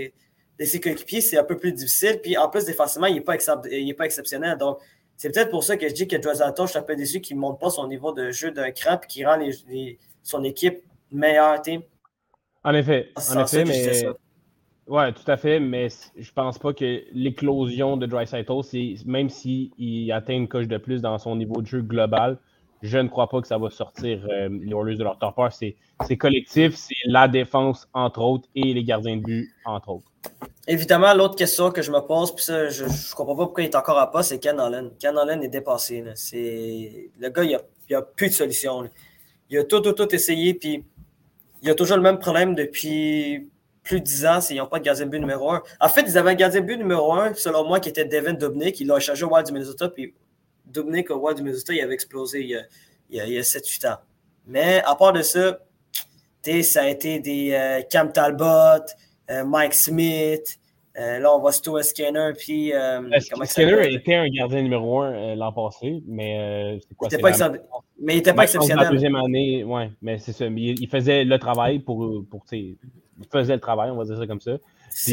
ses coéquipiers, c'est un peu plus difficile. Puis en plus, défensivement, il n'est pas exceptionnel. Donc, c'est peut-être pour ça que je dis que Draisaitl, je suis un peu déçu qu'il ne monte pas son niveau de jeu d'un cran et qu'il rend son équipe meilleure. En effet, mais... Oui, tout à fait, mais je pense pas que l'éclosion de Draisaitl, même s'il atteint une coche de plus dans son niveau de jeu global, je ne crois pas que ça va sortir les Oilers de leur torpeur. C'est collectif, c'est la défense, entre autres, et les gardiens de but, entre autres. Évidemment, l'autre question que je me pose, puis ça, je ne comprends pas pourquoi il est encore à pas, c'est Ken Holland. Ken Holland est dépassé. Là. Le gars, il n'y a plus de solution. Là. Il a tout essayé, puis il a toujours le même problème depuis plus de 10 ans, ils n'ont pas de gardien de but numéro 1. En fait, ils avaient un gardien de but numéro 1, selon moi, qui était Devin Dubnyk. Il l'a échangé au Wild du Minnesota, puis Dubnyk au Wild du Minnesota, il avait explosé il y a 7-8 ans. Mais à part de ça, ça a été des Cam Talbot, Mike Smith, Là, on voit Stuart Skinner, puis... Skinner était un gardien numéro 1 l'an passé, mais c'est quoi? Mais il n'était pas exceptionnel. La deuxième année, oui, mais c'est ça. Mais il faisait le travail pour il faisait le travail, on va dire ça comme ça.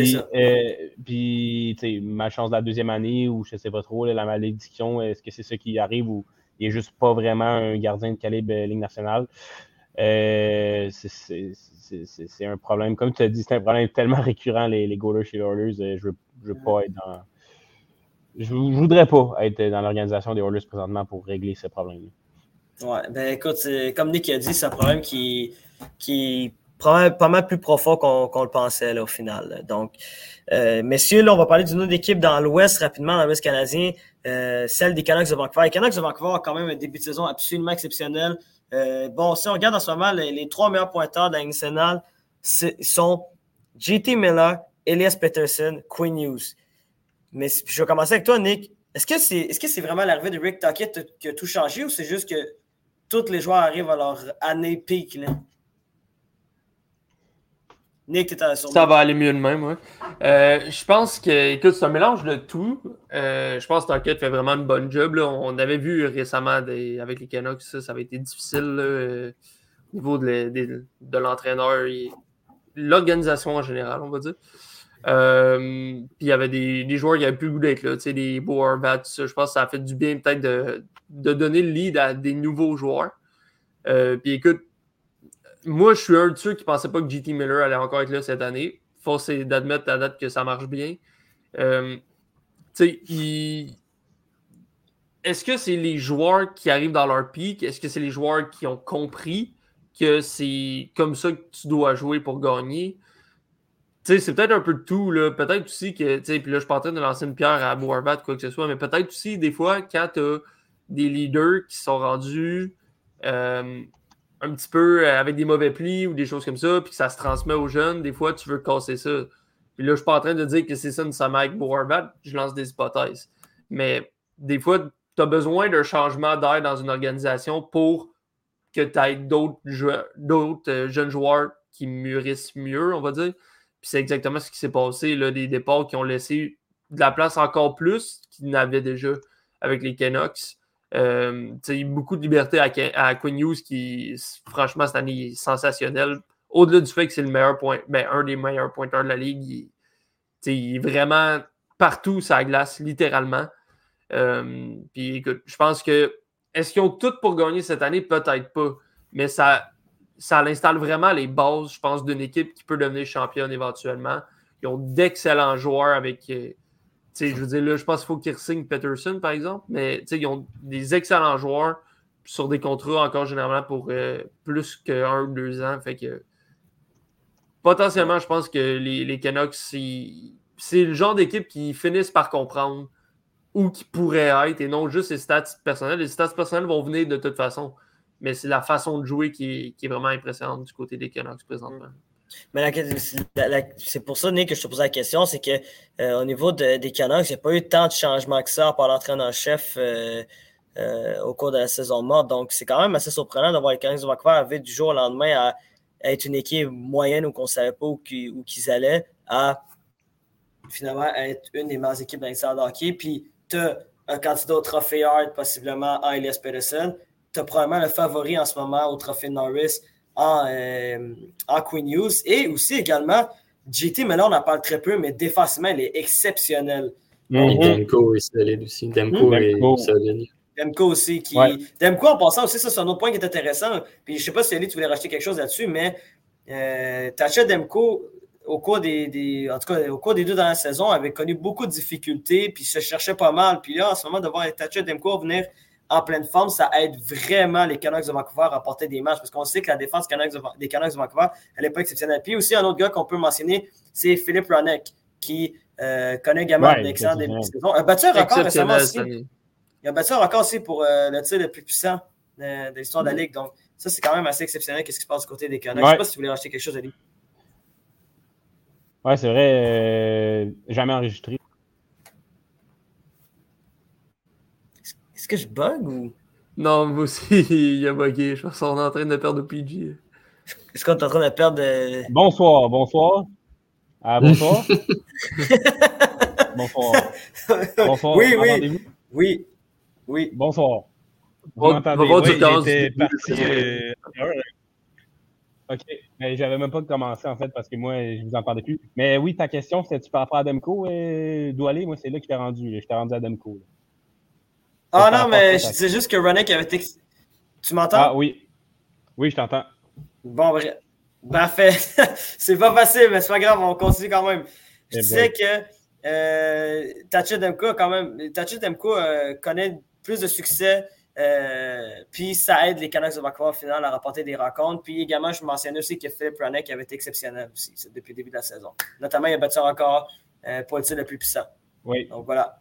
Puis, ma chance de la deuxième année, ou je ne sais pas trop, la malédiction, est-ce que c'est ça qui arrive ou il n'est juste pas vraiment un gardien de calibre Ligue nationale? C'est un problème. Comme tu as dit, c'est un problème tellement récurrent, les goalers chez les Oilers. Je veux pas être dans... Je voudrais pas être dans l'organisation des Oilers présentement pour régler ce problème-là. Ouais, ben écoute, comme Nick a dit, c'est un problème qui est pas mal plus profond qu'on le pensait là, au final. Donc, messieurs, là, on va parler d'une autre équipe dans l'Ouest rapidement, dans l'Ouest canadien, celle des Canucks de Vancouver. Les Canucks de Vancouver ont quand même un début de saison absolument exceptionnel. Bon, si on regarde en ce moment, les 3 meilleurs pointeurs de la Ligue nationale sont JT Miller, Elias Pettersson, Quinn Hughes. Mais je vais commencer avec toi, Nick. Est-ce que c'est vraiment l'arrivée de Rick Tocchet qui a tout changé ou c'est juste que tous les joueurs arrivent à leur année pic, là? Nick, t'es à ça va aller mieux de même, oui. Je pense que, écoute, c'est un mélange de tout. Je pense que Tocchet fait vraiment une bonne job. Là. On avait vu récemment avec les Canucks, ça avait été difficile là, au niveau de l'entraîneur et l'organisation en général, on va dire. Puis il y avait des joueurs qui avaient plus le goût d'être là, tu sais, des Bo Horvat, tout ça. Je pense que ça a fait du bien peut-être de donner le lead à des nouveaux joueurs. Puis écoute, moi, je suis un de ceux qui ne pensaient pas que JT Miller allait encore être là cette année. Force est d'admettre à date que ça marche bien. Tu sais, est-ce que c'est les joueurs qui arrivent dans leur pic? Est-ce que c'est les joueurs qui ont compris que c'est comme ça que tu dois jouer pour gagner? Tu sais, c'est peut-être un peu de tout, là. Peut-être aussi que, tu sais, puis là, je suis pas en train de lancer une pierre à Boarbat, quoi que ce soit, mais peut-être aussi, des fois, quand tu as des leaders qui sont rendus un petit peu avec des mauvais plis ou des choses comme ça, puis que ça se transmet aux jeunes, des fois, tu veux casser ça. Puis là, je suis pas en train de dire que c'est ça nécessairement avec Boarbat, je lance des hypothèses. Mais des fois, tu as besoin d'un changement d'air dans une organisation pour que tu aies d'autres jeunes joueurs qui mûrissent mieux, on va dire. Puis c'est exactement ce qui s'est passé, là, des départs qui ont laissé de la place encore plus qu'ils n'avaient déjà avec les Canucks. Beaucoup de liberté à Quinn Hughes qui, franchement, cette année, est sensationnel. Au-delà du fait que c'est le meilleur un des meilleurs pointeurs de la Ligue, il est vraiment partout sur la glace, littéralement. Puis écoute, je pense que est-ce qu'ils ont tout pour gagner cette année? Peut-être pas. Mais ça installe vraiment les bases, je pense, d'une équipe qui peut devenir championne éventuellement. Ils ont d'excellents joueurs avec... je veux dire, là, je pense qu'il faut qu'ils re-signent Pettersson, par exemple, mais ils ont des excellents joueurs sur des contrats encore généralement pour plus que 1 ou 2 ans. Fait que potentiellement, je pense que les Canucks, c'est le genre d'équipe qui finissent par comprendre où qui pourrait être et non juste les stats personnels. Les stats personnels vont venir de toute façon, mais c'est la façon de jouer qui est vraiment impressionnante du côté des Canucks présentement. Mais c'est pour ça, Nick, que je te pose la question, c'est que au niveau des Canucks, il n'y a pas eu tant de changements que ça par l'entraîneur-chef au cours de la saison morte. Donc, c'est quand même assez surprenant de voir les Canucks de Vancouver arriver du jour au lendemain à être une équipe moyenne où on ne savait pas où qu'ils allaient, à finalement être une des meilleures équipes dans l'histoire de hockey. Puis, tu as un candidat au trophée Hart, possiblement en Elias Pettersson. Tu as probablement le favori en ce moment au trophée Norris en Quinn Hughes. Et aussi également, JT, mais là, on en parle très peu, mais défensivement, il est exceptionnel. Et Demko est solide aussi. Demko est solide. Demko aussi. Demko, en passant aussi, ça, c'est un autre point qui est intéressant. Puis je ne sais pas si Ellie, tu voulais rajouter quelque chose là-dessus, mais Thatcher Demko, au cours des 2 dernières saisons, avait connu beaucoup de difficultés, puis se cherchait pas mal. Puis là, en ce moment, de voir Thatcher Demko venir en pleine forme, ça aide vraiment les Canucks de Vancouver à remporter des matchs, parce qu'on sait que la défense des Canucks de Vancouver, elle n'est pas exceptionnelle. Puis aussi, un autre gars qu'on peut mentionner, c'est Philippe Hronek, qui connaît également un excellent début de saison. Un battu un record récemment aussi. Il a battu un record aussi pour le tir le plus puissant de l'histoire de la Ligue. Donc, ça, c'est quand même assez exceptionnel. Qu'est-ce qui se passe du côté des Canucks? Je ne sais pas si tu voulais rajouter quelque chose, Ali. Oui, c'est vrai. Jamais enregistré. Est-ce que je bug ou... Non, moi aussi, il a bugué. Je pense qu'on est en train de perdre PG. Est-ce qu'on est en train de perdre... Bonsoir. Bonsoir. Bonsoir. Bonsoir. Oui, Entendez-vous? oui. Bonsoir. Vous Va m'entendez? voir du Oui, casse j'étais du parti. OK. Mais j'avais même pas commencé, en fait, parce que moi, je vous entendais plus. Mais oui, ta question, c'était-tu par rapport à Demko, Doualé? Moi, c'est là que je t'ai rendu. Je t'ai rendu à Demko. Là. Ah Par non, rapport à mais quoi, je ta disais juste que Ronick avait été. Tu m'entends? Ah oui. Oui, je t'entends. Bon, bref. Parfait. C'est pas facile, mais c'est pas grave, on continue quand même. Je disais que Thatcher Demko, quand même, Thatcher Demko connaît plus de succès, puis ça aide les Canucks de Vancouver au final à remporter des rencontres. Puis également, je mentionnais aussi que Philip Ronick avait été exceptionnel aussi depuis le début de la saison. Notamment, il a battu un record pour le tir le plus puissant. Oui. Donc voilà.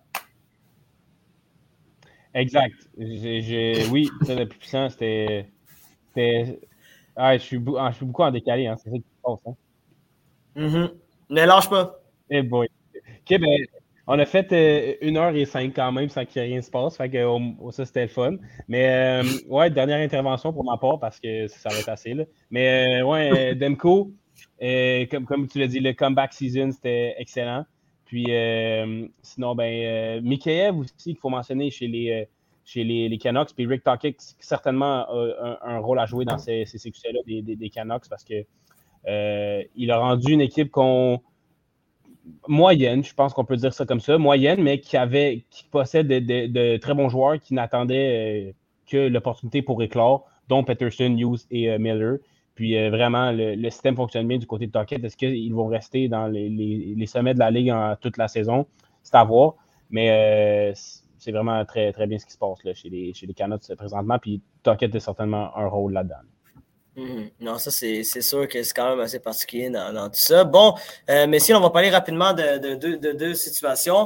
Exact. Oui, ça, le plus puissant, c'était. Ah, je suis beaucoup en décalé, hein. C'est ça qui se passe. Hein. Mm-hmm. Ne lâche pas. Eh boy. OK, ben, on a fait 1h05 quand même sans qu'il y ait rien se passe. Fait que ça, c'était le fun. Mais ouais, dernière intervention pour ma part parce que ça va être assez. Là. Mais ouais, Demko, comme tu l'as dit, le comeback season, c'était excellent. Puis sinon, Mikheyev aussi, qu'il faut mentionner chez les Canucks. Puis Rick Tocchet, certainement un rôle à jouer dans ces succès-là des Canucks parce que il a rendu une équipe moyenne, je pense qu'on peut dire ça comme ça, moyenne, mais qui possède de très bons joueurs qui n'attendaient que l'opportunité pour éclore, dont Peterson, Hughes et Miller. Puis vraiment, le système fonctionne bien du côté de Tocchet. Est-ce qu'ils vont rester dans les sommets de la Ligue toute la saison? C'est à voir. Mais c'est vraiment très, très bien ce qui se passe là, chez les Canucks présentement. Puis Tocchet a certainement un rôle là-dedans. Non, ça, c'est sûr que c'est quand même assez particulier dans tout ça. Bon, messieurs, on va parler rapidement de deux situations.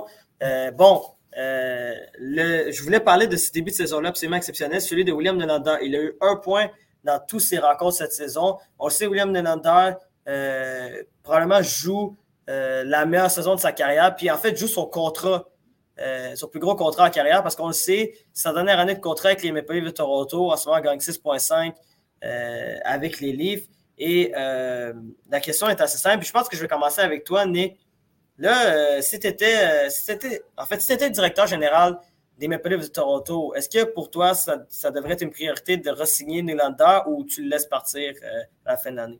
Je voulais parler de ce début de saison-là absolument exceptionnel, celui de William Nylander. Il a eu 1 point dans tous ses rencontres cette saison. On le sait, William Nylander probablement joue la meilleure saison de sa carrière, puis en fait joue son contrat, son plus gros contrat en carrière, parce qu'on le sait, sa dernière année de contrat avec les Maple Leafs de Toronto, en ce moment, il gagne 6,5 avec les Leafs. Et la question est assez simple. Je pense que je vais commencer avec toi, Nick. Là, si tu étais le directeur général des Maple Leafs de Toronto, est-ce que pour toi, ça devrait être une priorité de re-signer Nylander ou tu le laisses partir à la fin de l'année?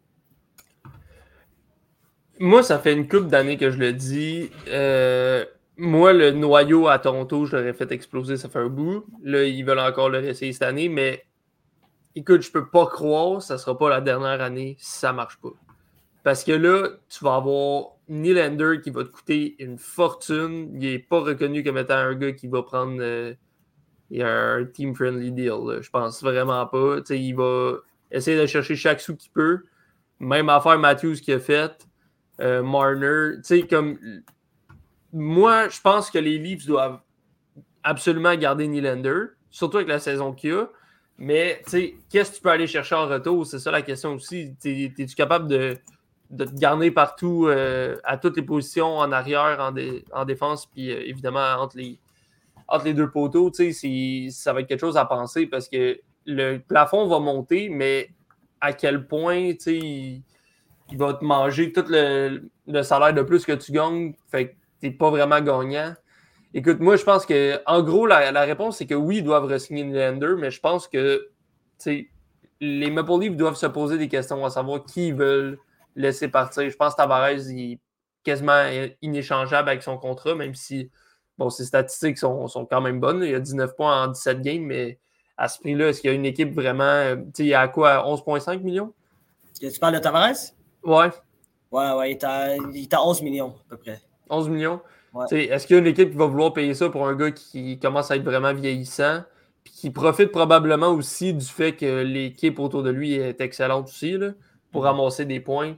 Moi, ça fait une couple d'années que je le dis. Moi, le noyau à Toronto, je l'aurais fait exploser, ça fait un bout. Là, ils veulent encore le réessayer cette année, mais écoute, je peux pas croire que ça sera pas la dernière année si ça marche pas. Parce que là, tu vas avoir Nylander qui va te coûter une fortune. Il n'est pas reconnu comme étant un gars qui va prendre un team-friendly deal. Là. Je pense vraiment pas. T'sais, il va essayer de chercher chaque sou qu'il peut. Même affaire Matthews qui a fait. Marner. Comme moi, je pense que les Leafs doivent absolument garder Nylander, surtout avec la saison qu'il y a. Mais qu'est-ce que tu peux aller chercher en retour? C'est ça la question aussi. Es-tu capable de te garder partout à toutes les positions, en arrière, en défense, puis évidemment entre les deux poteaux? Ça va être quelque chose à penser parce que le plafond va monter, mais à quel point il va te manger tout le salaire de plus que tu gagnes, fait que t'es pas vraiment gagnant. Écoute, moi, je pense que, en gros, la réponse, c'est que oui, ils doivent re-signer Nylander, mais je pense que les Maple Leafs doivent se poser des questions à savoir qui ils veulent laisser partir. Je pense que Tavares il est quasiment inéchangeable avec son contrat, même si ses statistiques sont quand même bonnes. Il y a 19 points en 17 games, mais à ce prix-là, est-ce qu'il y a une équipe vraiment. Il y a quoi, 11,5 millions? Tu parles de Tavares? Ouais. Ouais, il est à 11 millions à peu près. 11 millions? Ouais. Est-ce qu'il y a une équipe qui va vouloir payer ça pour un gars qui commence à être vraiment vieillissant, puis qui profite probablement aussi du fait que l'équipe autour de lui est excellente aussi là, pour ramasser des points?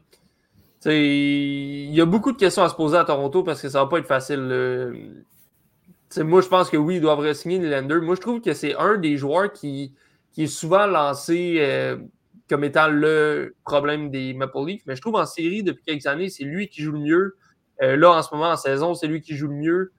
Il y a beaucoup de questions à se poser à Toronto parce que ça va pas être facile. Moi, je pense que oui, ils doivent re-signer Nylander. Moi, je trouve que c'est un des joueurs qui est souvent lancé comme étant le problème des Maple Leafs, mais je trouve en série, depuis quelques années, c'est lui qui joue le mieux. Là, en ce moment, en saison, c'est lui qui joue le mieux.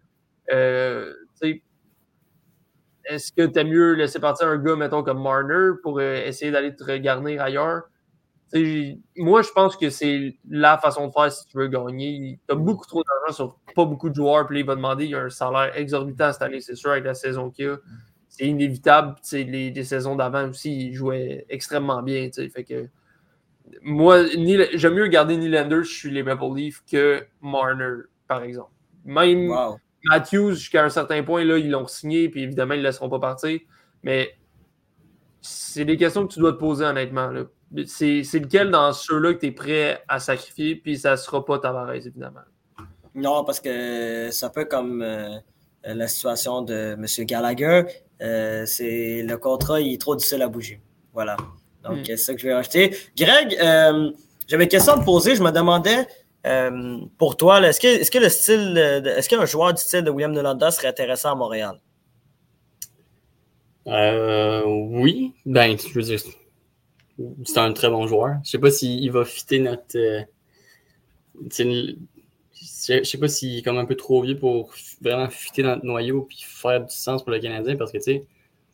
Est-ce que tu aimes mieux laisser partir un gars, mettons, comme Marner pour essayer d'aller te regarder ailleurs? Moi, je pense que c'est la façon de faire si tu veux gagner. Tu as beaucoup trop d'argent sur pas beaucoup de joueurs, puis il va demander, il y a un salaire exorbitant cette année, c'est sûr, avec la saison qu'il y a. C'est inévitable. Les saisons d'avant aussi, ils jouaient extrêmement bien. Fait que moi, j'aime mieux garder Nylander si je suis les Maple Leafs que Marner, par exemple. Même Matthews, jusqu'à un certain point, là, ils l'ont signé, puis évidemment, ils ne le laisseront pas partir. Mais c'est des questions que tu dois te poser, honnêtement. Là. C'est lequel dans ceux-là que tu es prêt à sacrifier, puis ça ne sera pas Tavares, évidemment. Non, parce que c'est un peu comme la situation de M. Gallagher. C'est le contrat, il est trop difficile à bouger. Voilà. Donc, c'est ça que je vais rajouter. Greg, j'avais une question à te poser. Je me demandais, pour toi, là, est-ce que le style, est-ce qu'un joueur du style de William Nylander serait intéressant à Montréal? Oui. Ben, je veux dire, c'est un très bon joueur. Je sais pas s'il va fitter notre... je sais pas s'il est comme un peu trop vieux pour vraiment fitter dans notre noyau puis faire du sens pour le Canadien parce que, tu sais,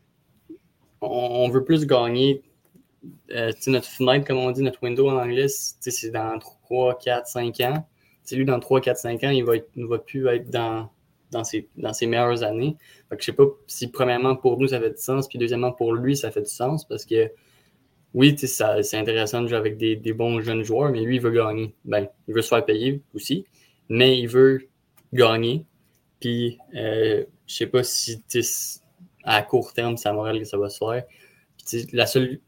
on veut plus gagner. Notre fenêtre, comme on dit, notre window en anglais, c'est dans 3, 4, 5 ans. Lui, dans 3, 4, 5 ans, il ne va plus être dans ses meilleures années. Fait que je sais pas si, premièrement, pour nous, ça fait du sens, puis deuxièmement, pour lui, ça fait du sens, parce que, oui, c'est intéressant de jouer avec des bons jeunes joueurs, mais lui, il veut gagner. Ben, il veut se faire payer aussi, mais il veut gagner. Puis, je sais pas si, à court terme, c'est à Montréal que ça va se faire. La seule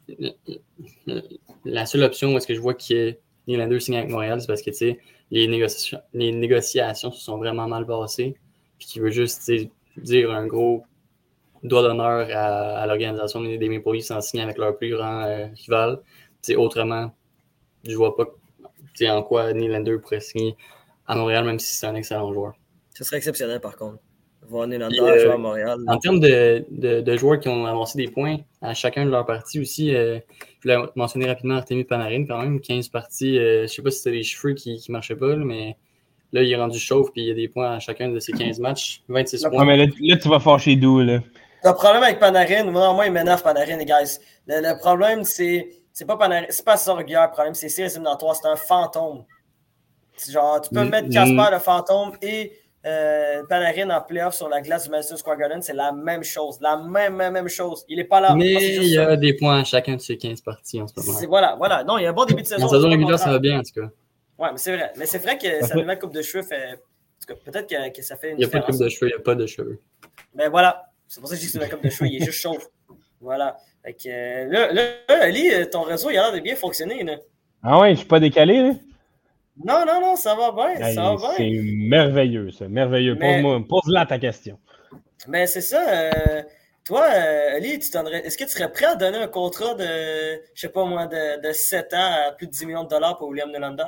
option où est-ce que je vois que Nylander signe avec Montréal, c'est parce que les négociations se sont vraiment mal passées. Puis qu'il veut juste dire un gros doigt d'honneur à l'organisation des Maple Leafs en signant avec leur plus grand rival. Autrement, je vois pas en quoi Nylander pourrait signer à Montréal, même si c'est un excellent joueur. Ce serait exceptionnel par contre. Voir Nylander jouer à Montréal. En termes de joueurs qui ont avancé des points à chacun de leurs parties aussi, je voulais mentionner rapidement Artemi Panarin quand même, 15 parties. Je sais pas si c'était les cheveux qui marchaient pas, mais là, il est rendu chauve puis il y a des points à chacun de ses 15 matchs. 26 points. Ouais, mais là, tu vas fâcher d'où, là? Le problème avec Panarin, moi, il m'énerve Panarin, les gars. Le problème, c'est pas Panarin, c'est pas ça régulier, le problème, c'est séries éliminatoires, c'est un fantôme. Genre, tu peux mettre Casper le fantôme et Panarin en playoff sur la glace du Madison Square Garden, c'est la même chose. La même chose. Il est pas là. Mais il y a des points à chacun de ces 15 parties en ce moment. Voilà. Non, il y a un bon début de saison. En saison régulière, ça va bien, en tout cas. Ouais, mais c'est vrai. Mais c'est vrai que sa nouvelle coupe de cheveux fait... En tout cas, peut-être que ça fait une différence. Il n'y a pas de coupe de cheveux, il n'y a pas de cheveux. Mais voilà. C'est pour ça que je dis que c'est une coupe de cheveux. Il est juste chauve. Voilà. Fait que là, Ali, ton réseau, il a l'air de bien fonctionner, là. Ah ouais, je suis pas décalé, là? Non, ça va bien. Hey, ça va bien. C'est merveilleux, ça. Merveilleux. Mais... Pose-la ta question. Mais c'est ça. Toi, Ali, est-ce que tu serais prêt à donner un contrat de, je sais pas moi, de 7 ans à plus de 10 millions de dollars pour William Nylander?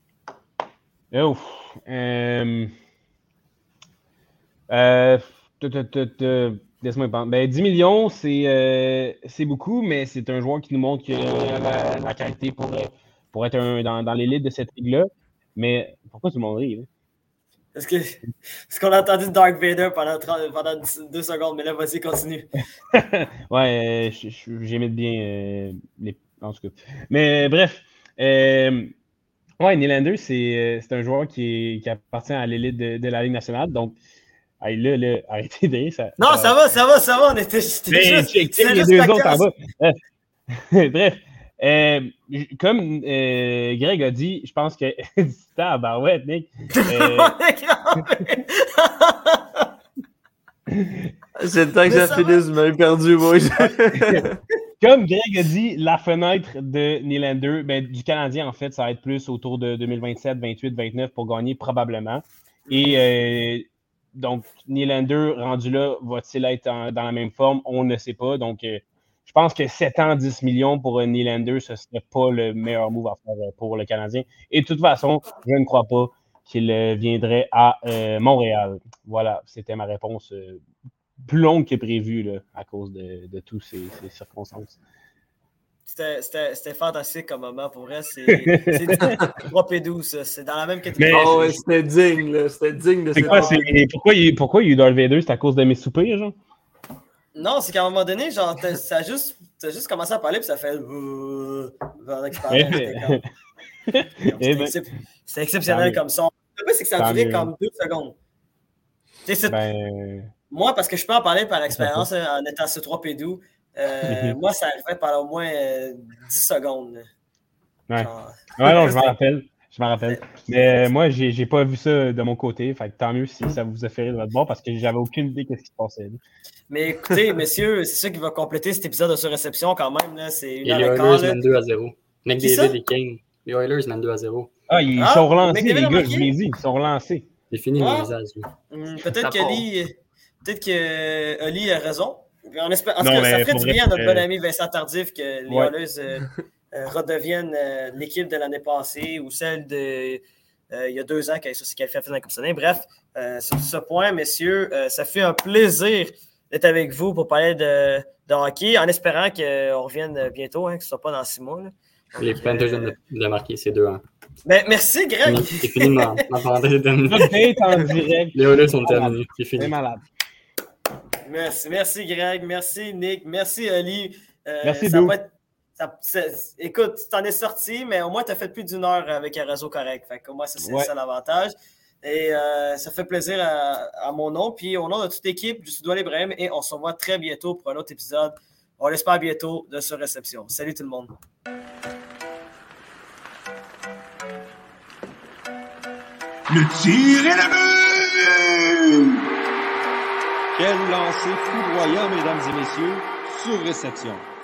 Laisse-moi penser. Ben, 10 millions, c'est beaucoup, mais c'est un joueur qui nous montre qu'il a la qualité pour être dans l'élite de cette ligue-là. Mais pourquoi tout le monde rit? Là? Parce qu'on a entendu Dark Vader pendant 2 secondes, mais là, vas-y, continue. Ouais, j'aimais bien en tout cas. Mais bref, ouais, Nylander, c'est un joueur qui appartient à l'élite de la Ligue nationale. Donc, là, arrêtez de rire. Non, ça va. On était juste... les deux autres en bas. Bref. Comme Greg a dit, je pense que c'était à Barouette, Nick. C'est le temps que ça finisse, vous m'avez perdu, moi. Comme Greg a dit, la fenêtre de Nylander, du Canadien, en fait, ça va être plus autour de 2027, 28, 29 pour gagner probablement. Et donc, Nylander, rendu là, va-t-il être dans la même forme? On ne sait pas. Donc, je pense que 7 ans, 10 millions pour Nylander, ce ne serait pas le meilleur move à faire pour le Canadien. Et de toute façon, je ne crois pas qu'il viendrait à Montréal. Voilà, c'était ma réponse plus longue que prévue là, à cause de toutes ces circonstances. C'était fantastique comme moment. Pour vrai, c'est 3P12, ça. C'est dans la même catégorie. Ouais, c'était digne, là. C'était digne de cette pourquoi il y a eu Darth Vader? C'est à cause de mes soupirs, genre? Non, c'est qu'à un moment donné, genre, ça a juste as juste commencé à parler, puis ça fait. Pendant que je parlais, c'est exceptionnel comme son. Le plus, c'est que ça a duré comme 2 secondes. Moi, parce que je peux en parler par expérience, en étant C3P2, moi, ça arrivait pendant au moins 10 secondes. Ouais. Non, je m'en rappelle. Mais moi, j'ai pas vu ça de mon côté. Fait que tant mieux si ça vous a fait rire de votre bord parce que j'avais aucune idée de ce qui se passait. Mais écoutez, messieurs, c'est ça qui va compléter cet épisode de Surréception quand même. Là. C'est les Oilers mènent 2-0. McDavid et Kane. Les Oilers mènent 2-0. Ah, ils sont relancés, les gars, je l'ai dit. Ils sont relancés. C'est fini le visage. Peut-être que Oli a raison. En ça ferait du bien à notre bon ami Vincent Tardif que les Oilers redeviennent l'équipe de l'année passée ou celle de il y a 2 ans qui s'est qualifiée à la finale de la Coupe Stanley. Bref, sur ce point, messieurs, ça fait un plaisir d'être avec vous pour parler de hockey, en espérant qu'on revienne bientôt, que ce ne soit pas dans 6 mois. Là. Les Panthers viennent de marquer ces 2 ans. Ben, merci, Greg. C'est fini, ma parenthèse est terminée. En direct. Les Oilers sont terminés. C'est fini. C'est malade. Merci, Greg. Merci, Nick. Merci, Oli. Merci, Dou. Écoute, tu t'en es sorti, mais au moins, tu as fait plus d'1 heure avec un réseau correct. Fait que moi, c'est ça l'avantage. Et ça fait plaisir à mon nom. Puis au nom de toute l'équipe, je suis Doual Ibrahim et on se revoit très bientôt pour un autre épisode. On l'espère bientôt de Surréception. Salut tout le monde. Le tir est le but! Quel lancer foudroyant, mesdames et messieurs, Surréception.